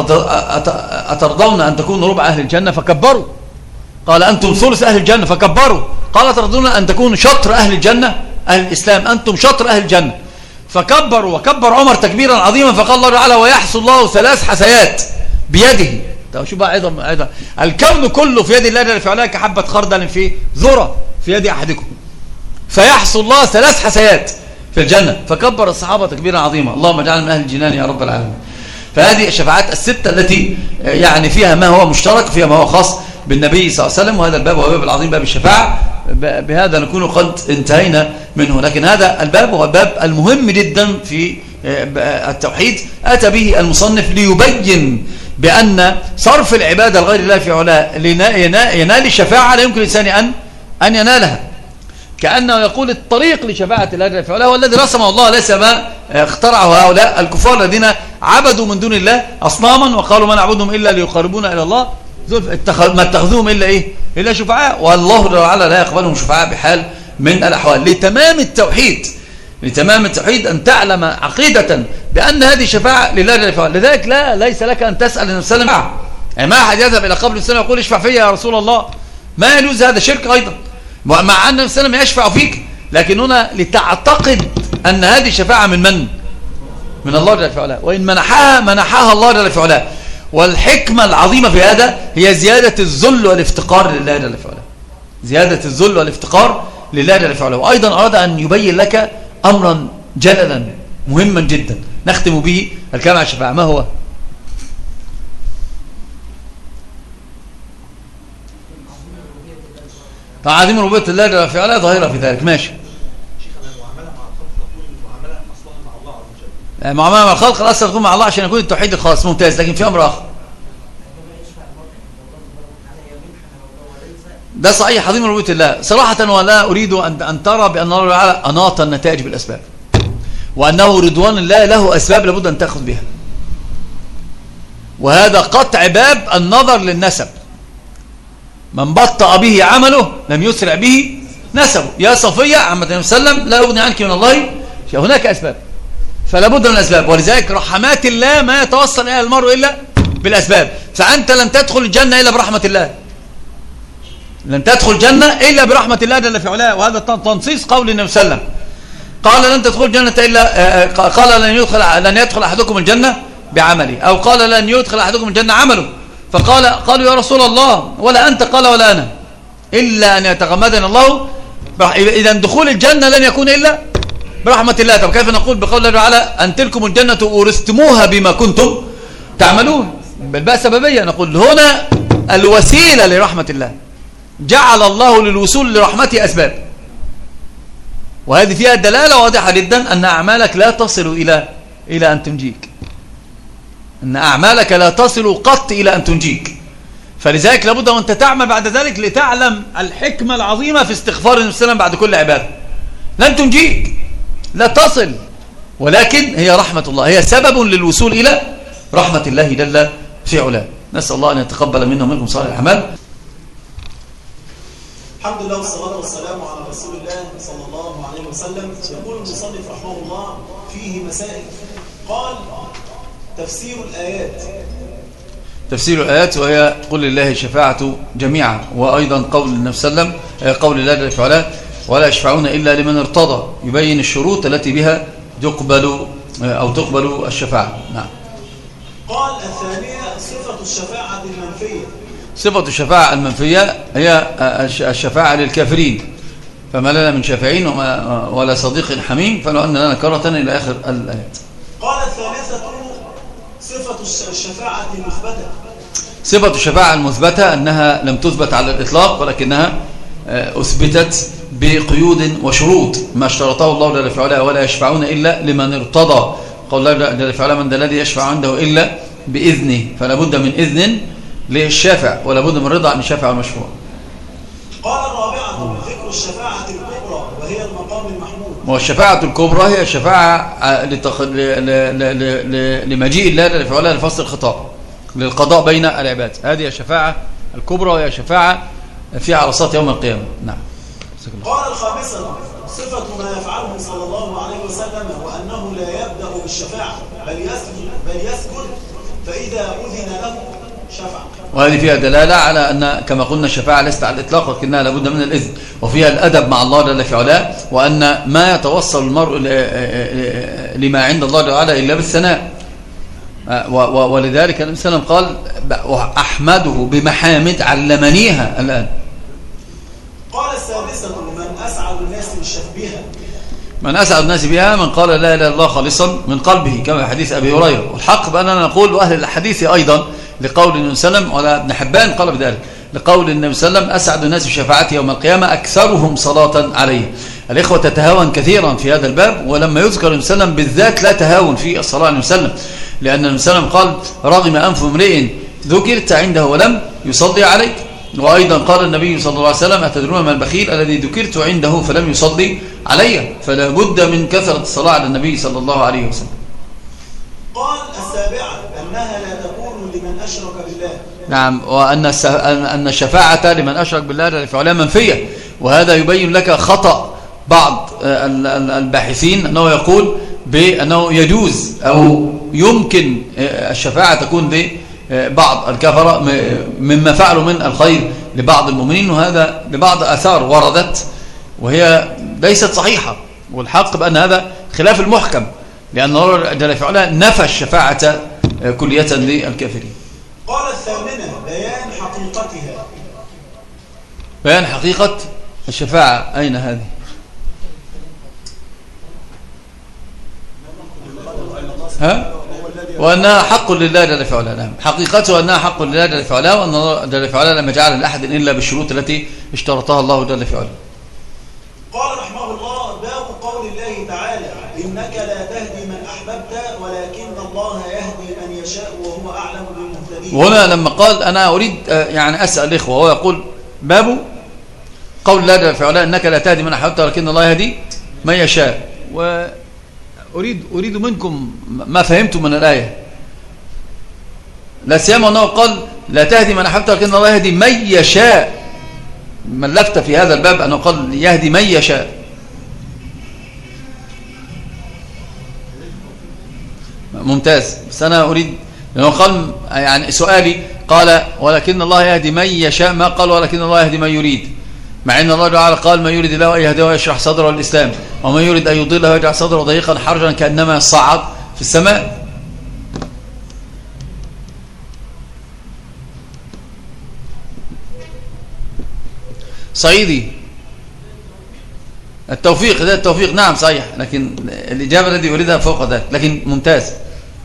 أترضون أن تكونوا ربع أهل الجنة فكبروا، قال أنتم ثلث أهل الجنة فكبروا، قال أترضون أن تكونوا شطر أهل الجنة، أهل الإسلام أنتم شطر أهل الجنة فكبروا، وكبر عمر تكبيرا عظيما، فقال الله تعالى ويحصل الله 3 حسيات بيده. طب شو بقى أيضا الكون كله في يد الله جل في علاه كحبة خردل في ذرة في يد أحدكم، فيحصل الله 3 حسيات في الجنة، فكبر الصحابة تكبيرا عظيما. اللهم اجعلنا من أهل الجنان يا رب العالمين. فهذه الشفاعات الستة التي يعني فيها ما هو مشترك، فيها ما هو خاص بالنبي صلى الله عليه وسلم، وهذا الباب هو الباب العظيم، باب الشفاعة. بهذا نكون قد انتهينا منه، لكن هذا الباب هو الباب المهم جدا في التوحيد. أتى به المصنف ليبين بأن صرف العبادة لغير الله في علاه ينال الشفاعة لا يمكن الإنسان أن ينالها، كأنه يقول الطريق لشفاعة الله جل في علاه هو الذي رسمه الله، ليس ما اخترعه هؤلاء الكفار الذين عبدوا من دون الله أصناما وقالوا ما نعبدهم إلا ليقربونا إلى الله، ما اتخذوهم إلا إيه؟ إلا شفعاء، والله تعالى لا يقبلهم شفعاء بحال من الأحوال. لتمام التوحيد أن تعلم عقيدة بأن هذه شفاعة لله جل وعلا. لذلك ليس لك أن تسأل النبي صلى الله عليه وسلم، يعني ما أحد يذهب إلى قبر النبي يقول اشفع فيا يا رسول الله، ما يجوز، هذا شرك أيضا، مع أن النبي صلى الله عليه وسلم يشفع فيك، لكن هنا لتعتقد أن هذه شفاعة من الله جل وعلا، وإن منحها الله جل وعلا. والحكمة العظيمة في هذا هي زيادة الذل والافتقار لله جل وعلا، زيادة الذل والافتقار لله جل وعلا. وأيضا أراد أن يبين لك أمرا جللا مهما جدا نختم به الكلام عن الشفاعة. ما هو؟ تعظيم ربوبية الله جل وعلا ظاهرة في ذلك. ماشي. معاملة مع الخلق الأصل تكون مع الله عشان يكون التوحيد الخاص، ممتاز. لكن في أمر آخر، ده صحيح عظيم ربوبية الله صراحة، ولا أريد أن ترى بأن الله تعالى أناط النتائج بالأسباب، وأنه رضوان الله له أسباب لابد أن تأخذ بها، وهذا قطع باب النظر للنسب. من بطأ به عمله لم يسرع به نسبه. يا صفية عمة النبي صلى الله عليه وسلم لا يغني عنك من الله، هناك أسباب، فلا بد من الأسباب، ولذلك رحمات الله ما يتوصل إلى المرء إلا بالأسباب. فأنت لن تدخل الجنة إلا برحمة الله، لن تدخل الجنة إلا برحمة الله جل في علاه، وهذا تنصيص قول النبي صلى الله عليه وسلم، قال لن تدخل الجنة إلا قال لن يدخل أحدكم الجنة بعمله، أو قال لن يدخل أحدكم الجنة عمله، قالوا يا رسول الله ولا أنت؟ قال ولا أنا، إلا أن يتغمدنا الله. إذا دخول الجنة لن يكون إلا برحمة الله. طب كيف نقول بقول الله تعالى أن تلكم الجنة أورثتموها بما كنتم تعملون؟ بالباء سببية. نقول هنا الوسيلة لرحمة الله، جعل الله للوصول لرحمته أسباب، وهذه فيها دلالة واضحة جدا أن أعمالك لا تصل إلى أن تنجيك، أن أعمالك لا تصل قط إلى أن تنجيك. فلذلك لابد أن تعمل بعد ذلك لتعلم الحكمة العظيمة في استغفار النبي صلى الله عليه وسلم بعد كل عبادة. لن تنجيك، لا تصل، ولكن هي رحمة الله، هي سبب للوصول إلى رحمة الله جل في علاه. نسأل الله أن يتقبل منا ومنكم صالح الأعمال. الحمد لله والصلاة والسلام على رسول الله صلى الله عليه وسلم. يقول المصنف رحمه الله فيه مسائل. قال تفسير الآيات، وهي قل لله الشفاعة جميعا، وأيضا قول النبي صلى الله عليه وسلم قول الله جل في علاه ولا يشفعون إلا لمن ارتضى، يبين الشروط التي بها تقبل الشفاعة. نعم. قال الثانية صفة الشفاعة المنفية. صفة الشفاعة المنفية هي الشفاعة للكافرين، فما لنا من شافعين ولا صديق حميم، فلو أن لنا كرة إلى آخر الآيات. قال قال الثالثة صفة الشفاعة المثبتة. صفة الشفاعة المثبتة أنها لم تثبت على الإطلاق، ولكنها أثبتت بقيود وشروط ما اشترطه الله جل وعلا، ولا يشفعون إلا لمن ارتضى. قال الله جل وعلا: من ذا الذي يشفع عنده إلا بإذنه. فلا بد من إذن للشافع، ولا بد من رضا عن الشافع والمشفوع. قال الرابعة ذكر الشفاعة الكبرى وهي المقام المحمود. والشفاعة الكبرى هي شفاعة لمجيء الله جل وعلا لفصل الخطاب، للقضاء بين العباد. هذه الشفاعة الكبرى، وهي شفاعة في عرصات يوم القيامة. نعم. قال الخامسة صفة ما يفعله صلى الله عليه وسلم، وأنه لا يبدأ بالشفاعة بل يسجد فإذا أذن له شفع. وهذه فيها دلالة على أن كما قلنا الشفاعة ليست على الإطلاق، لكنها لابد من الإذن، وفيها الأدب مع الله جل وعلا، وأن ما يتوصل المرء لما عند الله جل وعلا إلا بالثناء. ولذلك النبي صلى الله عليه وسلم قال: أحمده بمحامد علمنيها الآن. قال السادسة من أسعد الناس بها. من أسعد الناس بها من قال لا إله إلا الله خالصا من قلبه، كما في حديث أبي هريرة. والحق بأننا نقول، وأهل الحديث أيضا، لقول النبي صلى الله عليه وسلم، ولا ابن حبان قال بذلك، لقول النبي صلى الله عليه وسلم: أسعد الناس بشفاعته يوم القيامة أكثرهم صلاة عليه. الإخوة تتهاون كثيرا في هذا الباب، ولما يذكر النبي صلى الله عليه وسلم بالذات لا تهاون في الصلاة عليه وسلم، لأن النبي صلى الله عليه وسلم قال: رغم أنف امرئ ذكرت عنده ولم يصلي عليك. وأيضا قال النبي صلى الله عليه وسلم: أتدرون ما البخيل الذي ذكرت عنده فلم يصلي علي. فلا بد من كثرة الصلاة على النبي صلى الله عليه وسلم. قال السابعة أنها لا تكون لمن أشرك بالله. نعم، وأن الشفاعة لمن أشرك بالله جل وعلا منفية. وهذا يبين لك خطأ بعض الباحثين، أنه يقول بأنه يجوز أو يمكن الشفاعة تكون لبعض الكفرة مما فعلوا من الخير لبعض المؤمنين، وهذا لبعض أثار وردت وهي ليست صحيحة. والحق بأن هذا خلاف المحكم، لأن الله جل وعلا نفى الشفاعة كلية للكافرين. قال الثامنة بيان حقيقتها. بيان حقيقة الشفاعة أين هذه؟ ها؟ وأنها حق لله جل وعلا. نعم، حقيقته أنها حق لله جل وعلا، وأن الله جل وعلا لم يجعل لأحد إلا بالشروط التي اشترطها الله جل وعلا. قال رحمه الله: باب قول الله تعالى: إنك لا تهدي من أحببت ولكن الله يهدي من يشاء وهو أعلم بالمهتدين. وهنا لما قال أنا أريد يعني أسأل الإخوة، وهو يقول باب قول الله جل وعلا: إنك لا تهدي من أحببت ولكن الله يهدي من يشاء. أريد منكم ما فهمتم من الآية، لا سيما أنه قال لا تهدي من أحببت ولكن الله يهدي من يشاء. من لفت في هذا الباب أنه قال يهدي من يشاء. ممتاز، بس أنا أريد، لأنه قال يعني سؤالي قال ولكن الله يهدي من يشاء، ما قال ولكن الله يهدي من يريد، مع أن الله تعالى قال: من يريد الله أن يهديه ويشرح صدره للإسلام، ومن يريد أن يضله ويجعل صدره ضيقا حرجا كأنما يصعد في السماء. صعيدي التوفيق، ده التوفيق. نعم صحيح، لكن الإجابة التي أريدها فوق ذلك، لكن ممتاز.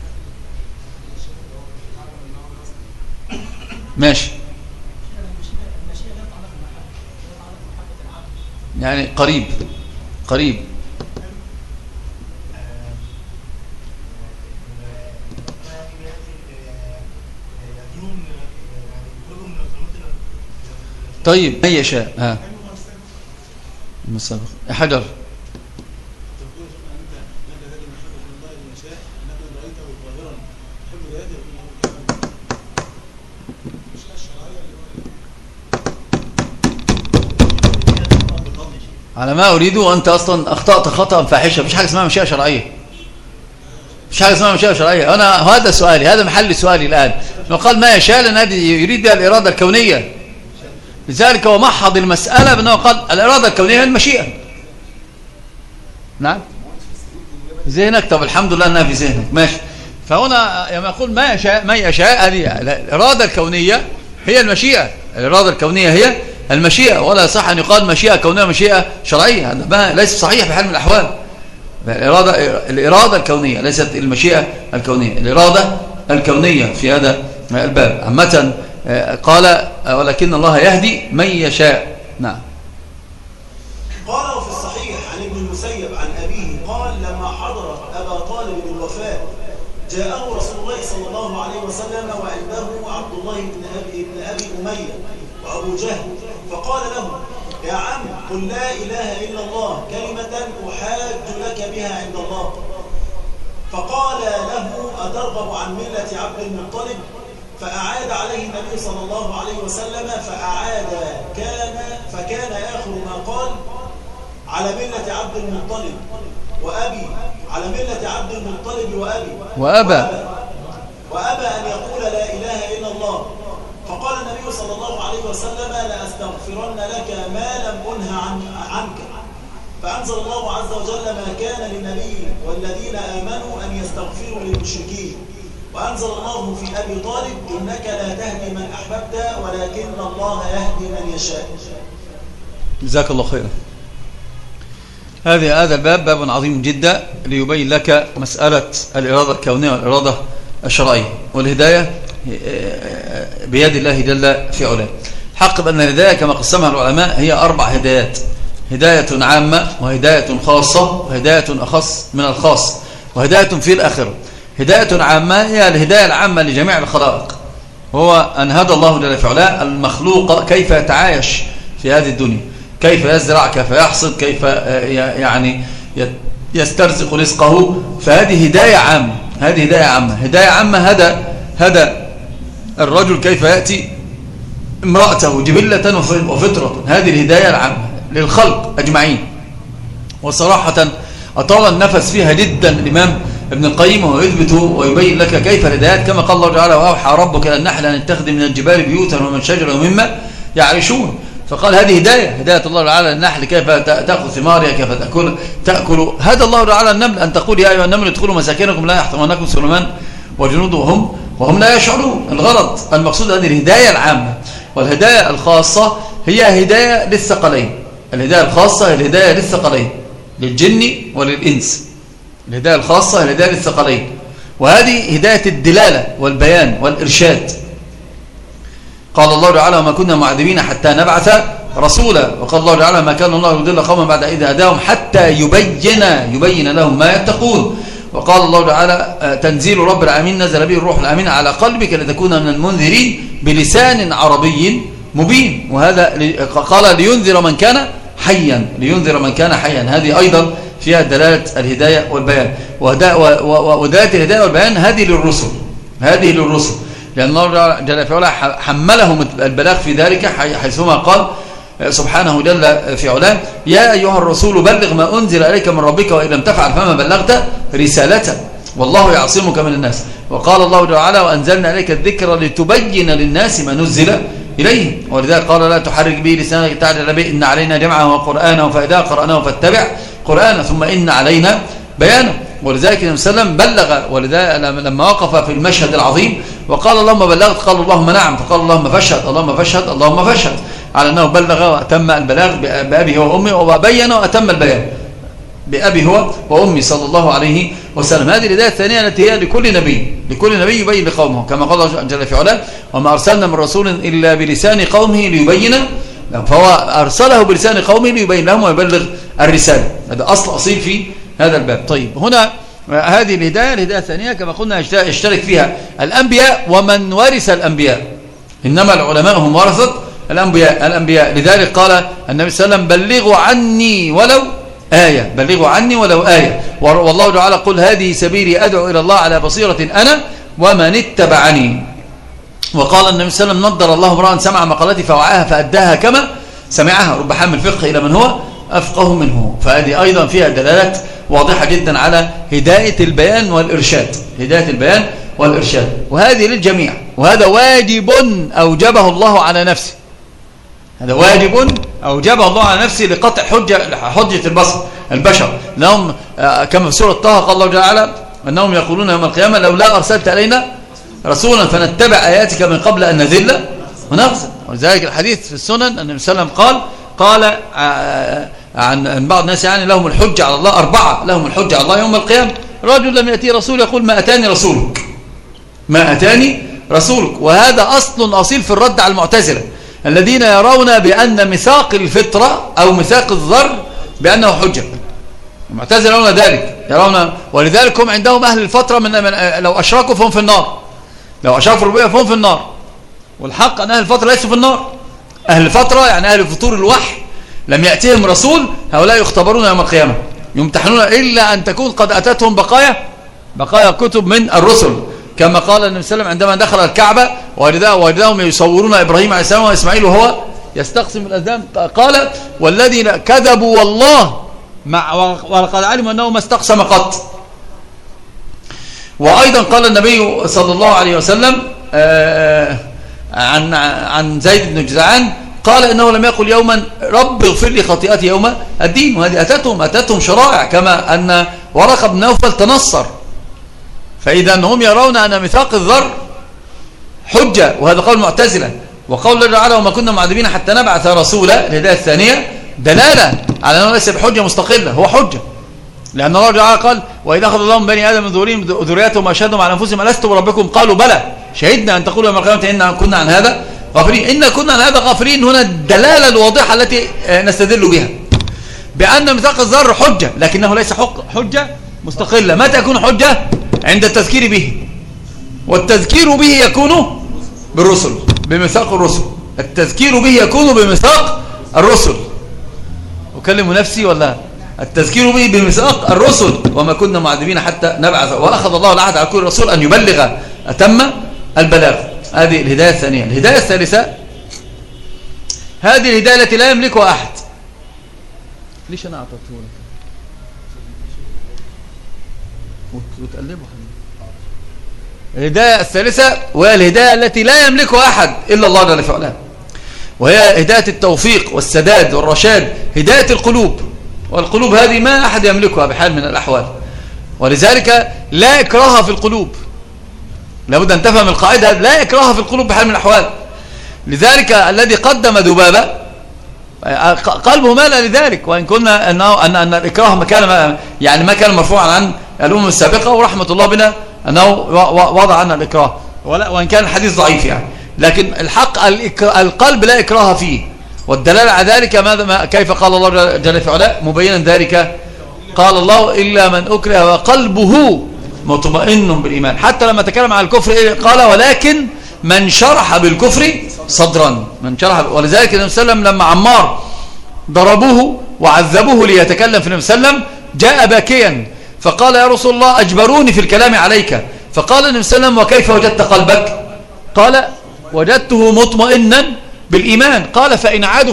ماشي، يعني قريب. طيب من يشاء. ها المسابق حجر. على ما أريد، وأنت أصلا أخطأت خطأ فاحشة. مفيش حاجة اسمها مشيئة شرعية، مفيش حاجة اسمها مشيئة شرعية. أنا هذا سؤالي، هذا محل سؤالي الآن. قال ما يشاء، لأن هذه يريد بها الإرادة الكونية، لذلك هو محض المسألة بأنه قال الإرادة الكونية المشيئة. نعم ذهنك، طب الحمد لله أنها في ذهنك، ماشي. فهنا لما يقول ما يشاء، هذه الإرادة الكونية هي المشيئة. الإرادة الكونية هي المشيئة، ولا صح أن يقال مشيئة كونية مشيئة شرعية، هذا ليس صحيح بحال من الأحوال. الإرادة الكونية ليست المشيئة الكونية، الإرادة الكونية في هذا الباب عامة. قال ولكن الله يهدي من يشاء. نعم. قال في الصحيح عن ابن المسيب عن أبيه قال لما حضر أبا طالب الوفاة جاءه رسول الله صلى الله عليه وسلم وعنده عبد الله بن أبي أمية وأبو جهل، فقال له يا عم قل لا إله إلا الله كلمة أحاج لك بها عند الله. فقال له أترغب عن ملة عبد المطلب؟ فأعاد عليه النبي صلى الله عليه وسلم فكان آخر ما قال على ملة عبد المطلب وأبي، على ملة عبد المطلب وأبى أن يقول لا إله إلا الله. فقال النبي صلى الله عليه وسلم لأستغفرن لك ما لم أنه عنك. فأنزل الله عز وجل ما كان للنبي والذين آمنوا أن يستغفروا للمشركين، وأنزل الله في أبي طالب إنك لا تهدي من أحببت ولكن الله يهدي من يشاء. جزاك الله خيرا. هذا الباب باب عظيم جدا ليبين لك مسألة الإرادة الكونية والإرادة الشرعية، والهداية بيد الله جل في علاه. حق بأن الهداية كما قسمها العلماء هي 4 هدايات: هداية عامة، وهداية خاصة، وهداية أخص من الخاص، وهداية في الآخرة. هداية عامة هي الهداية العامة لجميع الخلائق، هو أن هدى الله جل في علاه المخلوق كيف يتعايش في هذه الدنيا، كيف يزرع، كيف يحصد، كيف يعني يسترزق رزقه. فهذه هداية عامة، هذه هداية عامة. هداية عامة هدى الرجل كيف يأتي امرأته جبلة وفطرة. هذه الهداية العامة للخلق أجمعين. وصراحة أطال النفس فيها جدا الإمام ابن القيم ويثبت ويبين لك كيف الهدايات، كما قال الله تعالى وأوحى ربك إلى النحل أن اتخذ من الجبال بيوتا ومن شجر ومما يعرشون. فقال هذه هداية الله تعالى للنحل كيف تأخذ ثمارها، كيف تأكل. هدى الله تعالى النمل أن تقول يا أيها النمل ادخلوا مساكنكم لا يحطمنكم سليمان وجنوده وهم لا يشعرون. الغرض المقصود هذه الهداية العامة. والهداية الخاصة هي هداية للثقلين. الهداية الخاصة هي الهداية للثقلين، للجن وللإنس. الهداية الخاصة هي الهداية للثقلين، وهذه هداية الدلالة والبيان والإرشاد. قال الله تعالى وما كنا معذبين حتى نبعث رسولا. وقال الله تعالى ما كان الله يضل قوما بعد إذ هداهم حتى يبين لهم ما يتقون. وقال الله تعالى تنزيل رب العالمين نزل به الروح الأمين على قلبك لتكون من المنذرين بلسان عربي مبين. وهذا قال لينذر من كان حيا. هذه أيضا فيها دلالة الهداية والبيان. ودلالة الهداية والبيان هذه للرسل، لأن الله جل في علاه حملهم البلاغ في ذلك، حيثما قال سبحانه جل في علاه يا أيها الرسول بلغ ما أنزل إليك من ربك وإن لم تفعل فما بلغت رسالته والله يعصمك من الناس. وقال الله تعالى وأنزلنا إليك الذكر لتبين للناس ما نزل إليهم. ولذلك قال لا تحرك به لسانك تعجل به إن علينا جمعه وقرآنه فإذا قرأناه فاتبع قرآنه ثم إن علينا بيانه. ولذلك النبي صلى الله عليه وسلم بلغ. ولذلك لما وقف في المشهد العظيم وقال اللهم بلغت، قال اللهم نعم، فقال اللهم فاشهد على أنه بلغ وأتم البلاغ بأبيه وأمي، وبين وأتم البيان بأبي هو وأمي صلى الله عليه وسلم. هذه الهداية الثانية التي هي لكل نبي يبين لقومه، كما قال الله جل في علاه وما أرسلنا من رسول إلا بلسان قومه ليبين لهم. فهو أرسله بلسان قومه ليبين لهم ويبلغ الرسالة. هذا أصل أصيل في هذا الباب. طيب هنا هذه الهداية الثانية كما قلنا يشترك فيها الأنبياء ومن ورث الأنبياء، إنما العلماء هم ورثة الأنبياء. لذلك قال النبي صلى الله عليه وسلم بلغوا عني ولو آية. والله تعالى قل هذه سبيلي أدعو إلى الله على بصيرة أنا ومن اتبعني. وقال النبي صلى الله عليه وسلم نضر الله امرأ سمع مقالتي فوعاها فأداها كما سمعها، رب حامل الفقه إلى من هو أفقه منه. فهذه أيضا فيها دلالات واضحة جدا على هداية البيان والإرشاد. وهذه للجميع، وهذا واجب أوجبه الله على نفسه. لقطع حجة البشر لهم، كما في سورة طه قال الله تعالى أنهم يقولون يوم القيامة لولا أرسلت علينا رسولا فنتبع آياتك من قبل أن نذل ونخزى. ولذلك الحديث في السنن أن النبي صلى الله عليه وسلم قال عن بعض الناس يعني لهم الحجة على الله 4 لهم الحجة على الله يوم القيامة. رجل لم يأتي رسول يقول ما أتاني رسولك، ما أتاني رسولك. وهذا أصل أصيل في الرد على المعتزلة الذين يرون بأن ميثاق الفطرة أو ميثاق الذر بأنه حجة. المعتزلة يرون ذلك، ولذلك هم عندهم أهل الفترة من لو أشركوا فهم في النار، لو أشركوا الربوبية فهم في النار. والحق أن أهل الفترة ليسوا في النار. أهل الفترة يعني أهل فطور الوحي لم يأتيهم رسول، هؤلاء يختبرون يوم القيامة يمتحنون إلا أن تكون قد أتتهم بقايا كتب من الرسل، كما قال النبي صلى الله عليه وسلم عندما دخل الكعبة ورداهم يصورون إبراهيم عليه السلام وإسماعيل وهو يستقسم الأزلام، قال والذين كذبوا والله ولقد علموا أنه ما استقسم قط. وأيضا قال النبي صلى الله عليه وسلم عن زيد بن جدعان قال إنه لم يقل يوما رب اغفر لي خطيئتي يوم الدين. وهذه أتتهم شرائع، كما أن ورقة بن نوفل تنصر. فإذا هم يرون أن ميثاق الذر حجة، وهذا قول المعتزلة. وقول الله تعالى وما كنا معذبين حتى نبعث رسولا، الهداية الثانية دلالة على أنه ليس بحجة مستقلة، هو حجة، لأن الله تعالى قال وإذا أخذ الله من بني آدم من ذريتهم وأشهدهم على أنفسهم ألست بربكم قالوا بلى شهدنا أن تقولوا يوم القيامة إنا كنا عن هذا غافلين. إن كنا عن هذا غافلين هنا الدلالة الواضحة التي نستدل بها بأن ميثاق الذر حجة، لكنه ليس حجة مستقلة. متى يكون حجة؟ عند التذكير به، والتذكير به يكون بالرسل بميثاق الرسل، التذكير به يكون بميثاق الرسل. أكلم نفسي ولا التذكير به بميثاق الرسل وما كنا معذبين حتى نبعث، وأخذ الله العهد على كل رسول أن يبلغ أتم البلاغ. هذه الهداية الثانية. الهداية الثالثة هذه الهداية التي لا يملكها أحد. ليش أنا أعطيته لك وتقلبه؟ الهداية الثالثة وهي الهداية التي لا يملكها أحد إلا الله جل في علاه، وهي هداية التوفيق والسداد والرشاد، هداية القلوب. والقلوب هذه ما أحد يملكها بحال من الأحوال، ولذلك لا إكراه في القلوب. لابد أن تفهم القاعدة، لا إكراه في القلوب بحال من الأحوال. لذلك الذي قدم ذبابة قلبه مال لذلك، وإن كنا أن الإكراه ما كان مرفوعا عن الأمم السابقة، ورحمة الله بنا أنه وضع عنا الإكراه، وإن كان الحديث ضعيف يعني، لكن الحق القلب لا إكراه فيه. والدلالة على ذلك كيف قال الله جل في علاه مبينا ذلك، قال الله إلا من أكره وقلبه مطمئن بالإيمان. حتى لما تكلم عن الكفر قال ولكن من شرح بالكفر صدرا، من شرح. ولذلك النبي صلى الله عليه وسلم لما عمار ضربوه وعذبوه ليتكلم في النبي صلى الله عليه وسلم جاء باكيا فقال يا رسول الله أجبروني في الكلام عليك. فقال النبي صلى الله عليه وسلم وكيف وجدت قلبك؟ قال وجدته مطمئنا بالإيمان. قال فإن عادوا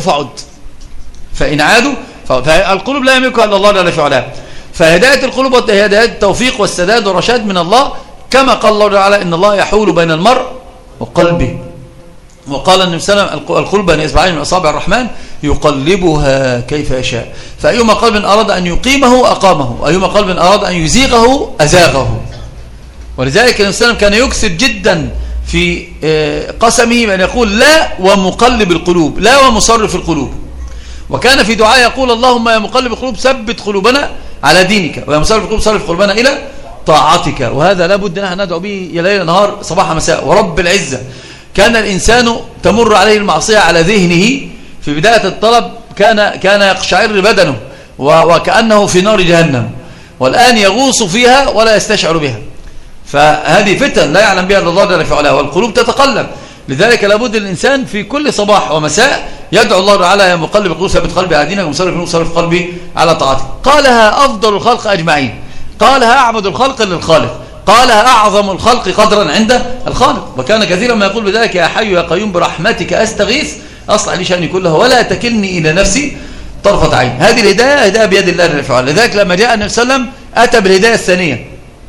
فالقلوب لا يملكها إلا الله جل في علاه. فهداية القلوب هي هداية التوفيق والسداد والرشاد من الله، كما قال الله تعالى إن الله يحول بين المرء وقلبه. وقال النبي صلى الله عليه وسلم القلوب بين إصبعين من أصابع الرحمن يقلبها كيف يشاء، فأيما قلب أراد أن يقيمه أقامه، وأيما قلب أراد أن يزيغه أزاغه. ولذلك النبي صلى الله عليه وسلم كان يكثر جدا في قسمه من يقول لا ومقلب القلوب، لا ومصرف القلوب. وكان في دعاء يقول اللهم يا مقلب القلوب ثبت قلوبنا على دينك، ويا مصرف القلوب صرف قلوبنا إلى طاعتك. وهذا لابد أن ندعو به ليل نهار صباح مساء. ورب العزة كان الإنسان تمر عليه المعصية على ذهنه في بداية الطلب كان يقشعر بدنه وكأنه في نار جهنم، والآن يغوص فيها ولا يستشعر بها. فهذه فتن لا يعلم بها إلا الله جل في علاه، والقلوب تتقلب. لذلك لابد الإنسان في كل صباح ومساء يدعو الله تعالى يا مقلب القلوب ثبت قلبي على دينك ومصرف القلوب صرف قلبي على طاعتك. قالها أفضل الخلق أجمعين، قالها أعبد الخلق للخالق، قالها أعظم الخلق قدرا عند الخالق. وكان كثيرا ما يقول بذلك يا حي يا قيوم برحمتك أستغيث أصلح لي شأني كله ولا تكلني إلى نفسي طرفة عين. هذه الهداية هداية بيد الله جل وعلا. لذلك لما جاء النبي صلى الله عليه وسلم أتى بالهداية الثانية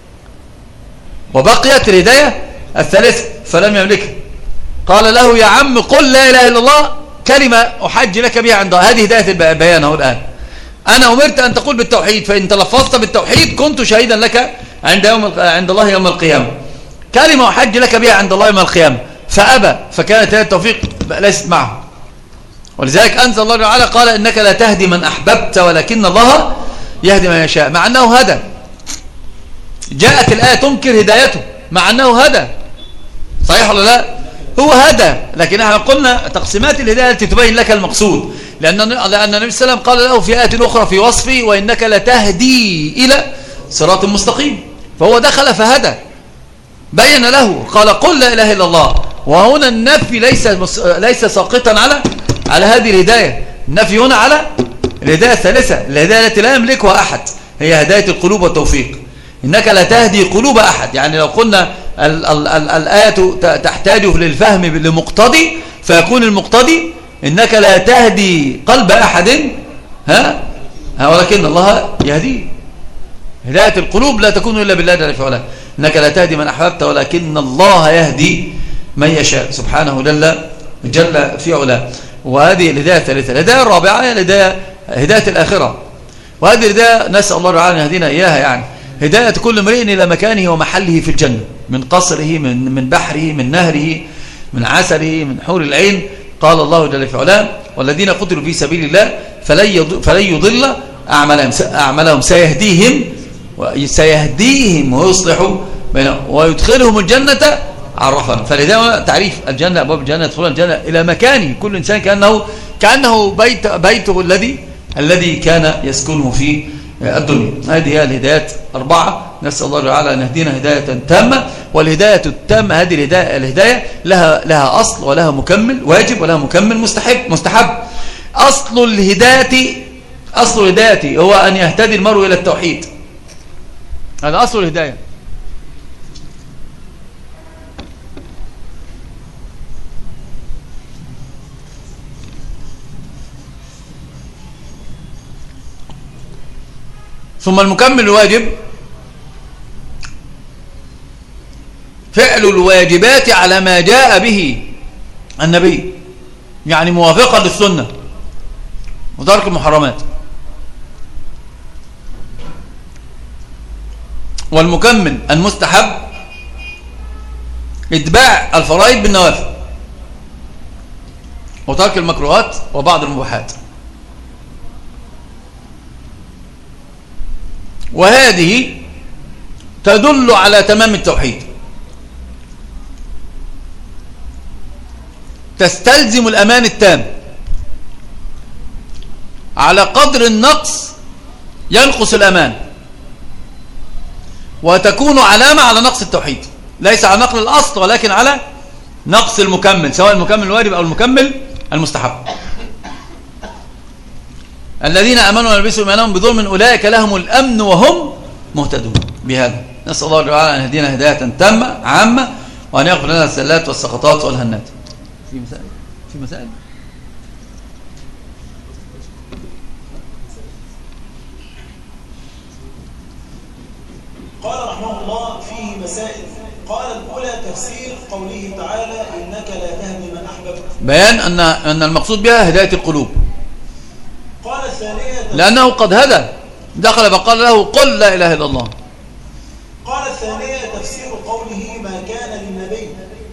وبقيت الهداية الثالثة فلم يملكها. قال له يا عم قل لا إله إلا الله كلمة أحج لك بها عند الله. هذه هداية البيان اهو الآن. أنا أمرت أن تقول بالتوحيد، فإن تلفظت بالتوحيد كنت شهيدا لك عند الله يوم القيامة. كلمة أحج لك بها عند الله يوم القيامة، فأبى، فكانت هذه التوفيق ليست معه. ولذلك أنزل الله تعالى قال إنك لا تهدي من أحببت ولكن الله يهدي من يشاء، مع أنه هدى. جاءت الآية تنكر هدايته مع أنه هدى، صحيح ولا لا؟ هو هدى، لكن احنا قلنا تقسيمات الهداية التي تبين لك المقصود، لأن النبي صلى الله عليه وسلم قال له في آية أخرى في وصفه وإنك لتهدي إلى صراط مستقيم، فهو دخل فهدى، بين له قال قل لا إله إلا الله. وهنا النفي ليس ساقطا على هذه الهداية، النفي هنا على الهداية الثالثة، الهداية التي لا يملكها أحد، هي هداية القلوب والتوفيق. إنك لا تهدي قلوب أحد، يعني لو قلنا الآية تحتاج للفهم لمقتضي، فيكون المقتضي إنك لا تهدي قلب أحد ولكن الله يهدي. هداية القلوب لا تكون إلا بالله جل في علاه، إنك لا تهدي من أحببت ولكن الله يهدي من يشاء سبحانه جل في علاه. وهذه الهداية الثالثة. الهداية الرابعة هي هداية الآخرة، وهذه الهداية نسأل الله تعالى أن يهدينا إياها، يعني هداية كل امرئ إلى مكانه ومحله في الجنة، من قصره، من بحره، من نهره، من عسله، من حور العين. قال الله جل في علاه والذين قتلوا في سبيل الله فلن يضل أعمالهم سيهديهم ويصلح بينهم ويدخلهم الجنة عرفا. فالهداية تعريف الجنة، أبواب الجنة، يدخلون الجنة إلى مكانه، كل إنسان كأنه بيته الذي كان يسكنه في الدنيا. هذه هي الهدايات 4. نسأل الله تعالى أن يهدينا هداية تامة. والهداية التامة هذه الهداية لها أصل ولها مكمل واجب ولها مكمل مستحب. أصل الهداية هو أن يهتدي المرء إلى التوحيد، هذا أصل الهداية. ثم المكمل الواجب فعل الواجبات على ما جاء به النبي، يعني موافقة للسنة وترك المحرمات. والمكمل المستحب اتباع الفرائض بالنوافل وترك المكروهات وبعض المباحات. وهذه تدل على تمام التوحيد، تستلزم الأمان التام، على قدر النقص ينقص الأمان، وتكون علامة على نقص التوحيد، ليس على نقل الأصل ولكن على نقص المكمل، سواء المكمل الواجب أو المكمل المستحب. الذين آمنوا ولبسوا إيمانهم بظلم أولئك لهم الأمن وهم مهتدون. بهذا نسأل الله تعالى أن يهدينا هداية تامة عامة، وأن يغفر لنا الزلات والسقطات والهنات. في مسائل قال رحمه الله فيه مسائل. قال الأولى تفسير قوله تعالى إنك لا تهدي من أحببت، بيان أن المقصود بها هداية القلوب. قال الثانية لأنه قد هدى، دخل فقال له قل لا إله إلا الله. قال الثانية تفسير قوله ما كان للنبي،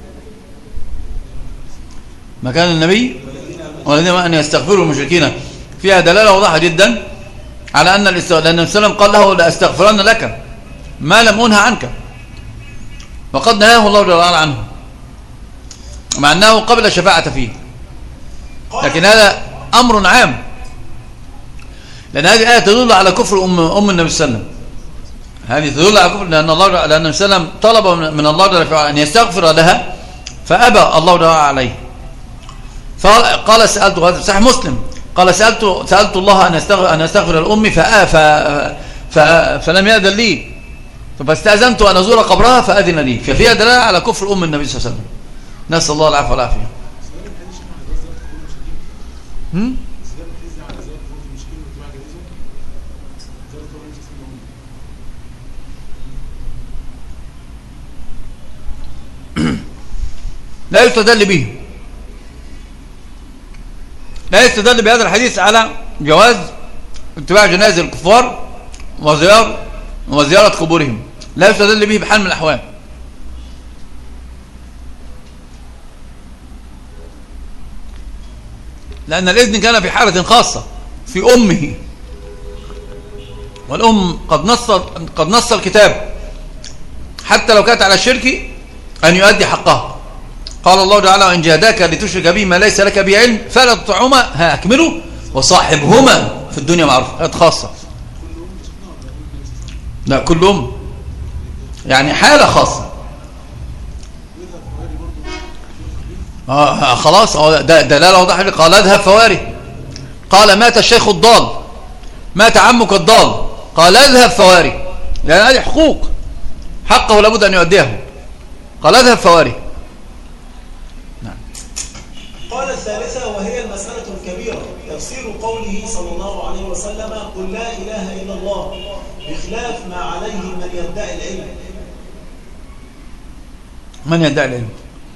ما كان النبي والذين أن يستغفروا المشركين، فيها دلالة واضحة جدا على أن لأن النبي صلى الله عليه وسلم قال له لأستغفرن لك ما لم أنهى عنك، وقد نهاه الله تعالى عنه، مع أنه قبل الشفاعة فيه. لكن هذا أمر عام، لأن هذه الآية تدل على كفر أم النبي صلى الله عليه وسلم. هذه تدل على كفر، لأن النبي صلى الله عليه وسلم طلب من الله أن يستغفر لها فأبى الله تعالى عليه. فقال سألته، هذا صحيح مسلم، قال سألت الله أن يستغفر الأم فلم يأذن لي، فاستأذنت أن أزور قبرها فأذن لي. ففيها دلالة على كفر أم النبي صلى الله عليه وسلم، نسأل الله العافية والعافية. لا يستدل بهذا الحديث على جواز اتباع جنائز الكفار وزيارة قبورهم، لا يستدل به بحال من الأحوال. لأن الإذن كان في حالة خاصة في أمه، والأم قد نص الكتاب حتى لو كانت على الشرك أن يؤدي حقها. قال الله تعالى: وإن جاهداك لتشرك به ما ليس لك به علم فلا تطعهما أكملوا وصاحبهما في الدنيا معروف. هذه خاصة، لا كل أم، يعني حالة خاصة. خلاص ده دلالة واضحة. قال: اذهب فواري. قال: مات الشيخ الضال، مات عمك الضال. قال: اذهب فواري، لأن هذه حقوق، حقه لابد أن يؤديه. قال: اذهب فواري. نعم. قال الثالثة وهي المسألة الكبيرة، تفسير قوله صلى الله عليه وسلم: قل لا إله إلا الله، بخلاف ما عليه من يدعي العلم. من يدعي العلم؟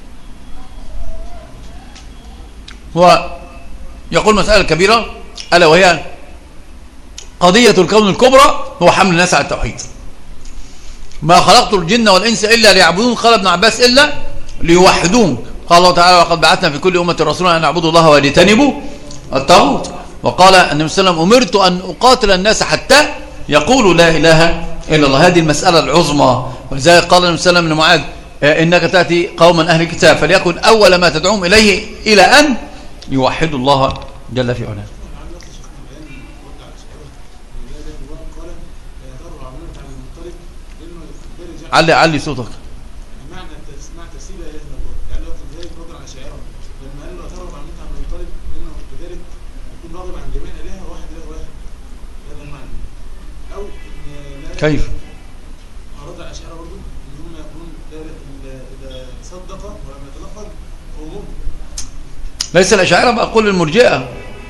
هو يقول مسألة كبيرة، ألا وهي قضية الكون الكبرى، هو حمل الناس على التوحيد. ما خلقت الجن والإنس إلا ليعبدون. قال ابن عباس: إلا ليوحدون. قال الله تعالى: وقد بعثنا في كل أمة رسولا أن يعبدوا الله ويجتنبوا الطاغوت. وقال النبي صلى الله عليه وسلم: أمرت أن أقاتل الناس حتى يقولوا لا إله إلا الله. هذه المسألة العظمى. ولذلك قال النبي صلى الله عليه وسلم لمعاذ: إنك تأتي قوما أهل الكتاب فليكن أول ما تدعوهم إليه إلى أن يوحدوا الله جل في علاه. علي صوتك. معنى تفسير لا اله الا الله، يعني لو كذلك رد على الاشاعره لما قال له اعترض عن عبد المطلب لانه كذلك يكون راغب عن جميع الالهه واحد اله واحد. هذا المعنى. او كيف؟ رد على الاشاعره برضه ان هم يقولون اذا صدق ولم يتلفظ فهو مؤمن. ليس الاشاعره، بقول المرجئه.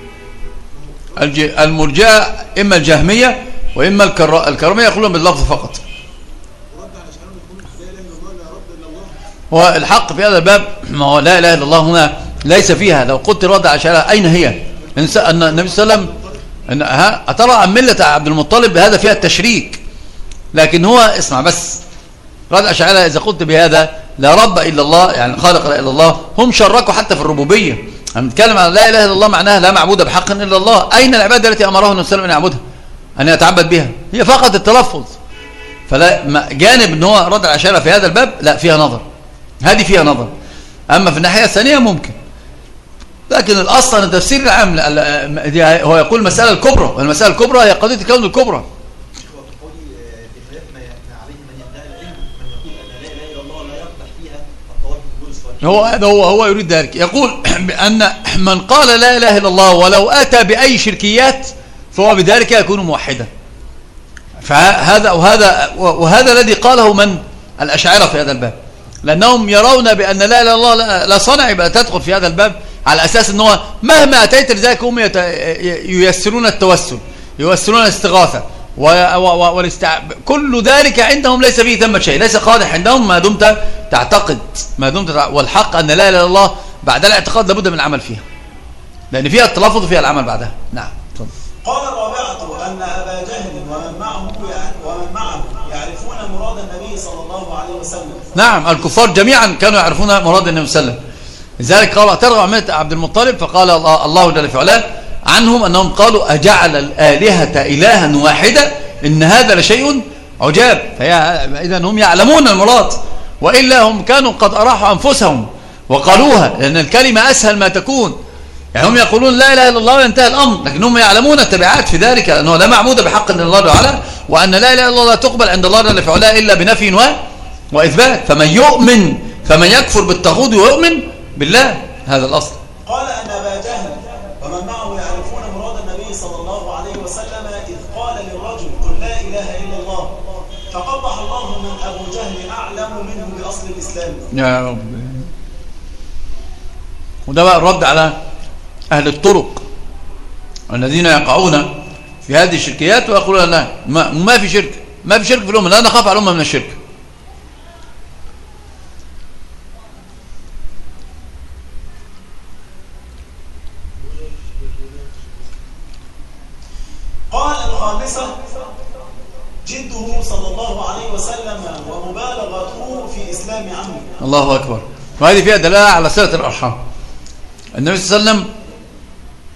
المرجئه اما الجهميه واما الكراميه يقولون باللفظ فقط. هو الحق في هذا الباب، ما هو لا اله الا الله هنا ليس فيها. لو قلت رد على شرع اين هي؟ ان النبي صلى الله عليه وسلم اترى عن مله عبد المطلب بهذا فيها التشريك، لكن هو اسمع بس، رد على شرع اذا قلت بهذا لا رب الا الله، يعني خالق لا اله الا الله، هم شركوا حتى في الربوبيه. نتكلم عن لا اله الا الله معناها لا معبود بحق الا الله. اين العباده التي امره النبي صلى الله عليه وسلم ان يعبدها، ان يتعبد بها؟ هي فقط التلفظ. فلا جانب ان هو رد على شرع في هذا الباب لا، فيها نظر، هذه فيها نظر. أما في الناحية الثانية ممكن، لكن الأصل أن تفسير العام هو يقول المسألة الكبرى، والمسألة الكبرى هي قضية الكون الكبرى. هو يريد ذلك. يقول بأن من قال لا إله إلا الله ولو أتى بأي شركيات فهو بذلك يكون موحدا. فهذا وهذا الذي قاله من الأشاعرة في هذا الباب، لأنهم يرون بأن لا إله إلا الله لا صنع يبقى تدخل في هذا الباب، على أساس أنه مهما أتيت لذلك هم ييسرون التوسل، ييسرون الاستغاثة، كل ذلك عندهم ليس فيه ثمة شيء، ليس قادح عندهم ما دمت تعتقد، والحق أن لا إله إلا الله بعد الاعتقاد لابد من العمل فيها، لأن فيها التلفظ وفيها العمل بعدها. نعم. قال الرابعة أن أبا جهل ومن معه يعرفون مراد النبي صلى الله عليه وسلم. نعم، الكفار جميعا كانوا يعرفون مراد النبي صلى الله عليه وسلم. لذلك قال اعترضوا عن ملة عبد المطلب، فقال الله جل في علاه عنهم أنهم قالوا: أجعل الآلهة إلها واحدة إن هذا لشيء عجاب. إذن هم يعلمون المراد، وإلا هم كانوا قد أراحوا أنفسهم وقالوها، لأن الكلمة أسهل ما تكون. يعني هم يقولون لا إله إلا الله وينتهي الأمر، لكن هم يعلمون التبعات في ذلك، لأنه لا معبود بحق إلا الله تعالى، وأن لا إله إلا الله لا تقبل عند الله جل في علاه إلا بنفي وإثبات. فمن يكفر بالطاغوت ويؤمن بالله، هذا الأصل. قال أن أبا جهل ومن معه يعرفون مراد النبي صلى الله عليه وسلم إذ قال للرجل: قل لا إله إلا الله، فقبح الله من أبو جهل أعلم منه بأصل الإسلام. يا رب. وده بقى الرد على أهل الطرق الذين يقعون في هذه الشركيات ويقولون لا، ما في شرك، ما في شرك في الأمة، لا نخاف على الأمة من الشرك. قال الخامسة جده صلى الله عليه وسلم ومبالغته في إسلام عمه. الله أكبر. وهذه فيها دلالة على صلة الأرحام. النبي صلى الله عليه وسلم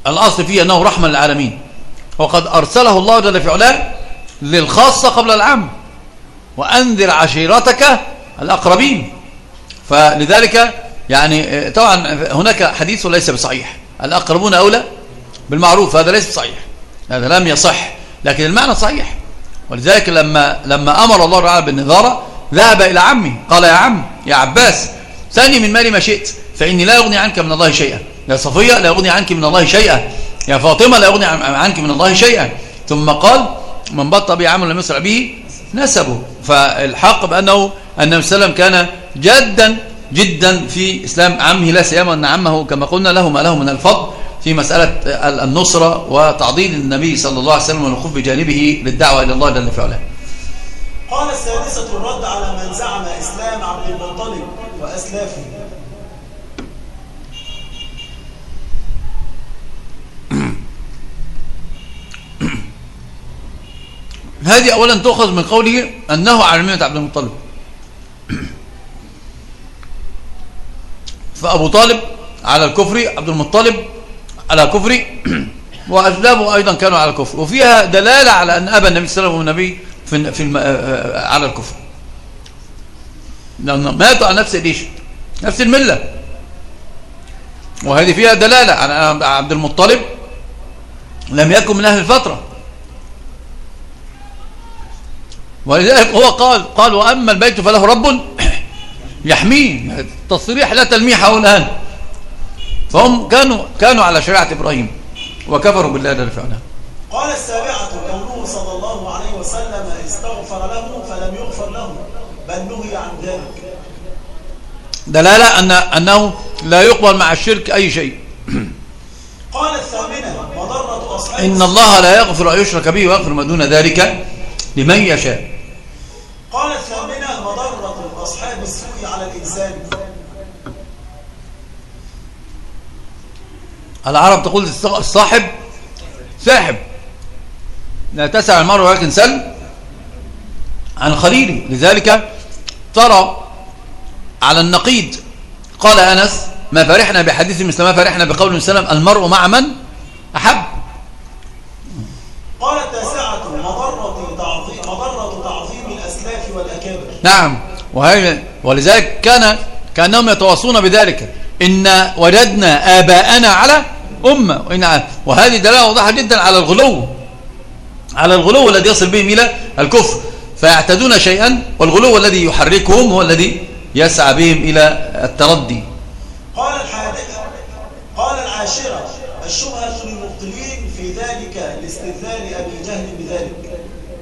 الأصل فيه أنه رحمة للعالمين، وقد أرسله الله جل في علاه للخاصة قبل العام، وأنذر عشيرتك الأقربين. فلذلك يعني طبعا هناك حديث ليس بصحيح، الأقربون أولى بالمعروف، هذا ليس صحيح، هذا لم يصح، لكن المعنى صحيح. ولذلك لما أمر الله تعالى بالنظارة ذهب إلى عمه قال يا عم يا عباس سألني من مالي ما شئت فإني لا أغني عنك من الله شيئا، يا صفية لا أغني عنك من الله شيئا، يا فاطمة لا أغني عنك من الله شيئا. ثم قال من بطأ به عمل لم يسرع به نسبه. فالحق بأنه النبي صلى الله عليه وسلم كان جدا جدا في إسلام عمه، لا سيما أن عمه كما قلنا له ما له من الفضل في مسألة النصرة وتعضيد النبي صلى الله عليه وسلم والوقوف بجانبه للدعوة إلى الله جل في علاه. قال السادسة الرد على من زعم إسلام عبد المطلب وأسلافه. هذه أولا تؤخذ من قوله أنه على ملة عبد المطلب. فأبو طالب على الكفر، عبد المطلب على كفر، وأجلابه أيضا كانوا على الكفر، وفيها دلالة على أن أبا النبي صلى الله عليه وسلم على الكفر، لأنه ماتوا على نفس الإيش، نفس الملة. وهذه فيها دلالة على أن عبد المطلب لم يكن من أهل الفترة، ولذلك هو قال وأما البيت فله رب يحميه، تصريح لا تلميح الآن. فهم كانوا على شريعة إبراهيم وكفروا بالله جل في علاه. قال السابعة كونه صلى الله عليه وسلم استغفر له فلم يغفر له بل نهي عن ذلك، دلالة أنه لا يقبل مع الشرك أي شيء. قال الثامنة مضرة أصحاب إن الله لا يغفر أن يشرك به ويغفر ما دون ذلك لمن يشاء. قال الثامنة مضرة أصحاب السوء على الإنسان. العرب تقول الصاحب ساحب، لا تسع المرء ولكن سل عن خليله. لذلك ترى على النقيض قال أنس ما فرحنا بحديث مثل ما فرحنا بقول سلم المرء مع من أحب. قال التاسعة مضرة تعظيم الأسلاف والأكابر. نعم، ولذلك كأنهم يتواصون بذلك، إن وجدنا آباءنا على أمة، وهذه دلالة واضحة جدا على الغلو الذي يصل بهم إلى الكفر، فيعتدون شيئا والغلو الذي يحركهم هو الذي يسعى بهم إلى التردي. قال العاشرة الشبهة للمبطلين في ذلك لاستدلال أبي جهل بذلك.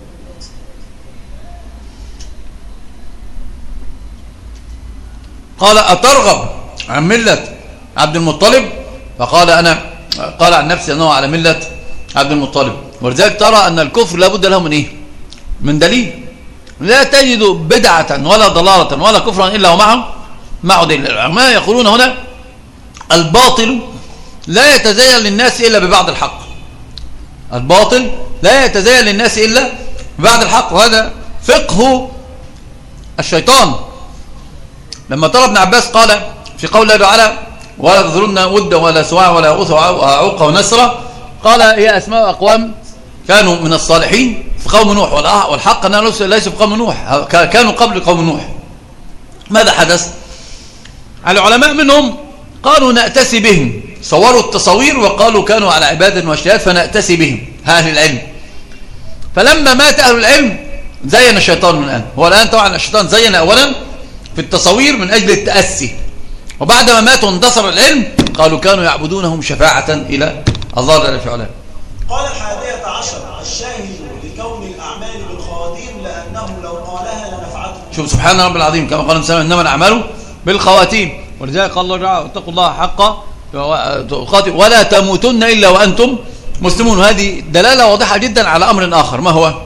قال أترغب عن ملة عبد المطلب؟ قال عن نفسي أنه على ملة عبد المطلب. ولذلك ترى أن الكفر لابد له من إيه؟ من دليل. لا تجد بدعة ولا ضلالة ولا كفرا إلا ومعه دليل. العلماء يقولون هنا الباطل لا يتزين للناس إلا ببعض الحق. الباطل لا يتزين للناس إلا ببعض الحق، وهذا فقه الشيطان. لما ترى ابن عباس قال في قول الله تعالى ولا تذرن ودا ولا سواع ولا يغوث ويعوق ونسرا، قال هي أسماء أقوام كانوا من الصالحين في قوم نوح، والحق أنه ليس في قوم نوح، كانوا قبل قوم نوح. ماذا حدث؟ العلماء منهم قالوا نأتسي بهم، صوروا التصوير وقالوا كانوا على عبادة واشتهاد فنأتسي بهم أهل العلم. فلما مات أهل العلم زين الشيطان الآن. هو الآن طبعا الشيطان زين أولا في التصوير من أجل التأسي، وبعدما ماتوا انتصر العلم قالوا كانوا يعبدونهم شفاعة إلى الله جل في علاه. قال 11 الشاهد لكون الأعمال بالخواتيم لأنه لو قالها لنفعته. شوف سبحان رب العظيم كما قال النبي إنما الأعمال بالخواتيم. ولذلك قال الله تعالى اتقوا الله حق ولا تموتن إلا وأنتم مسلمون. هذه دلالة واضحة جدا على أمر آخر. ما هو؟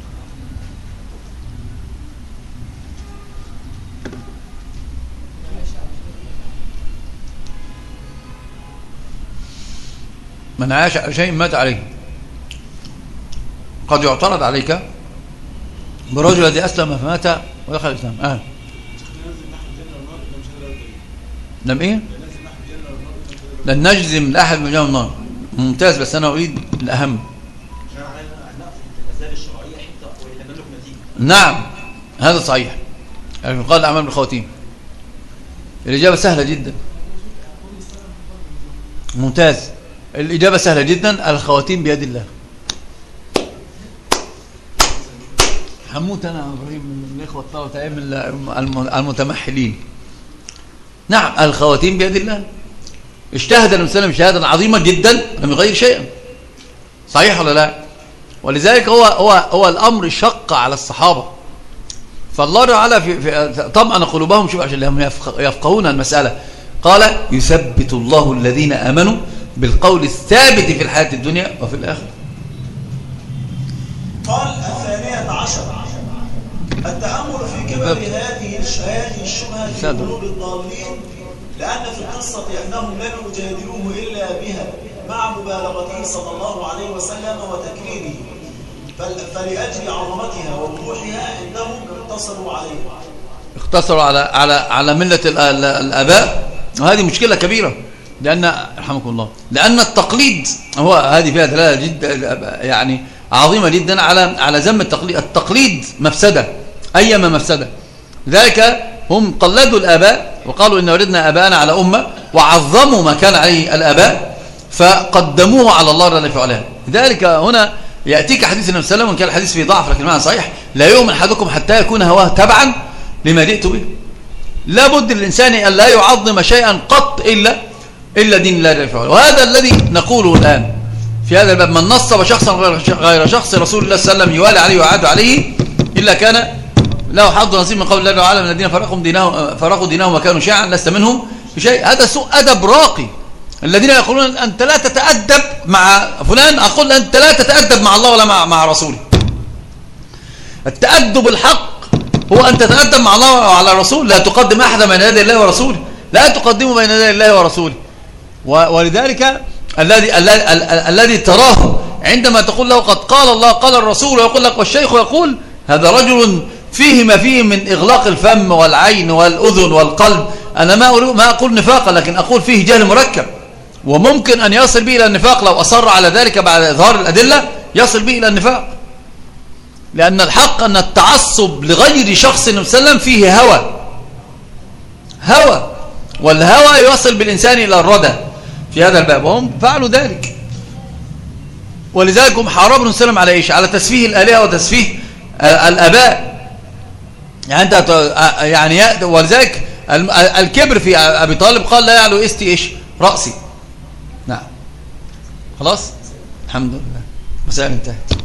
من عاش على شيء مات عليه. قد يعترض عليك برجل الذي أسلم فمات ودخل الإسلام. لم إيه؟ لن نجزم لأحد من جنة النار. ممتاز، بس أنا أريد الأهم. نعم هذا صحيح، يعني يقال الأعمال بالخواتيم. الإجابة سهلة جدا. ممتاز، الإجابة سهلة جدا، الخواتيم بيد الله. حموت أنا إبراهيم من الإخوة الطلبة المتمحلين. نعم الخواتيم بيد الله. اجتهد النبي صلى الله عليه وسلم اجتهادا عظيما جدا لم يغير شيئا. صحيح ولا لا؟ ولذلك هو الأمر شق على الصحابة، فالله تعالى في طمأن قلوبهم، شوف عشان هم يفقهون المسألة. قال يثبت الله الذين آمنوا بالقول الثابت في الحياة الدنيا وفي الآخرة. قال 12 التأمل في كبر هذه الشبهة في قلوب الضالين، لأن في القصة أنهم لم يجادلوه إلا بها مع مبالغته صلى الله عليه وسلم وتكريره، فلأجل عظمتها ووضوحها أنهم اقتصروا على ملة الآباء، وهذه مشكلة كبيرة، لأن رحمكم الله، لأن التقليد هو هذه فيها دلالة جدا يعني عظيمة جدا على ذم التقليد. التقليد مفسدة، أيما مفسدة. لذلك هم قلدوا الآباء وقالوا إن وجدنا آباءنا على أمة، وعظموا ما كان عليه الآباء فقدموه على الله جل في علاه. لذلك هنا يأتيك حديث النبي صلى الله عليه وسلم، وإن كان الحديث فيه ضعف لكن المعنى صحيح: لا يؤمن أحدكم حتى يكون هواه تبعا لما جئت به. لا بد للإنسان أن لا يعظم شيئا قط إلا دين الله جل في علاه. وهذا الذي نقوله الآن في هذا الباب: من نصب شخصا غير شخص رسول الله صلى الله عليه وسلم يوالي عليه ويعاد عليه إلا كان له حظ نصيب من قول الله تعالى: من الذين فرقوا دينهم وكانوا شيعا لست منهم بشيء. هذا سوء أدب راقي. الذين يقولون أنت لا تتأدب مع فلان، أقول أنت لا تتأدب مع الله ولا مع رسوله. التأدب الحق هو أن تتأدب مع الله وعلى رسوله، لا تقدم أحدا بين يدي الله ورسوله، لا تقدموا بين يدي الله ورسوله. ولذلك الذي تراه عندما تقول له قد قال الله قال الرسول، ويقول لك والشيخ يقول، هذا رجل فيه ما فيه من إغلاق الفم والعين والأذن والقلب. أنا ما أقول نفاقا، لكن أقول فيه جهل مركب، وممكن أن يصل به إلى النفاق لو أصر على ذلك بعد إظهار الأدلة، يصل به إلى النفاق. لأن الحق أن التعصب لغير شخص النبي صلى الله عليه وسلم فيه هوى، والهوى يوصل بالإنسان إلى الردى في هذا الباب، وهم فعلوا ذلك. ولذلك هم حاربوا النبي صلى الله عليه وسلم على إيش؟ على تسفيه الآلهة وتسفيه الآباء. يعني ولذلك الكبر في أبي طالب قال: لا يعلو استي إيش رأسي. نعم خلاص الحمد لله، مسائل انتهت.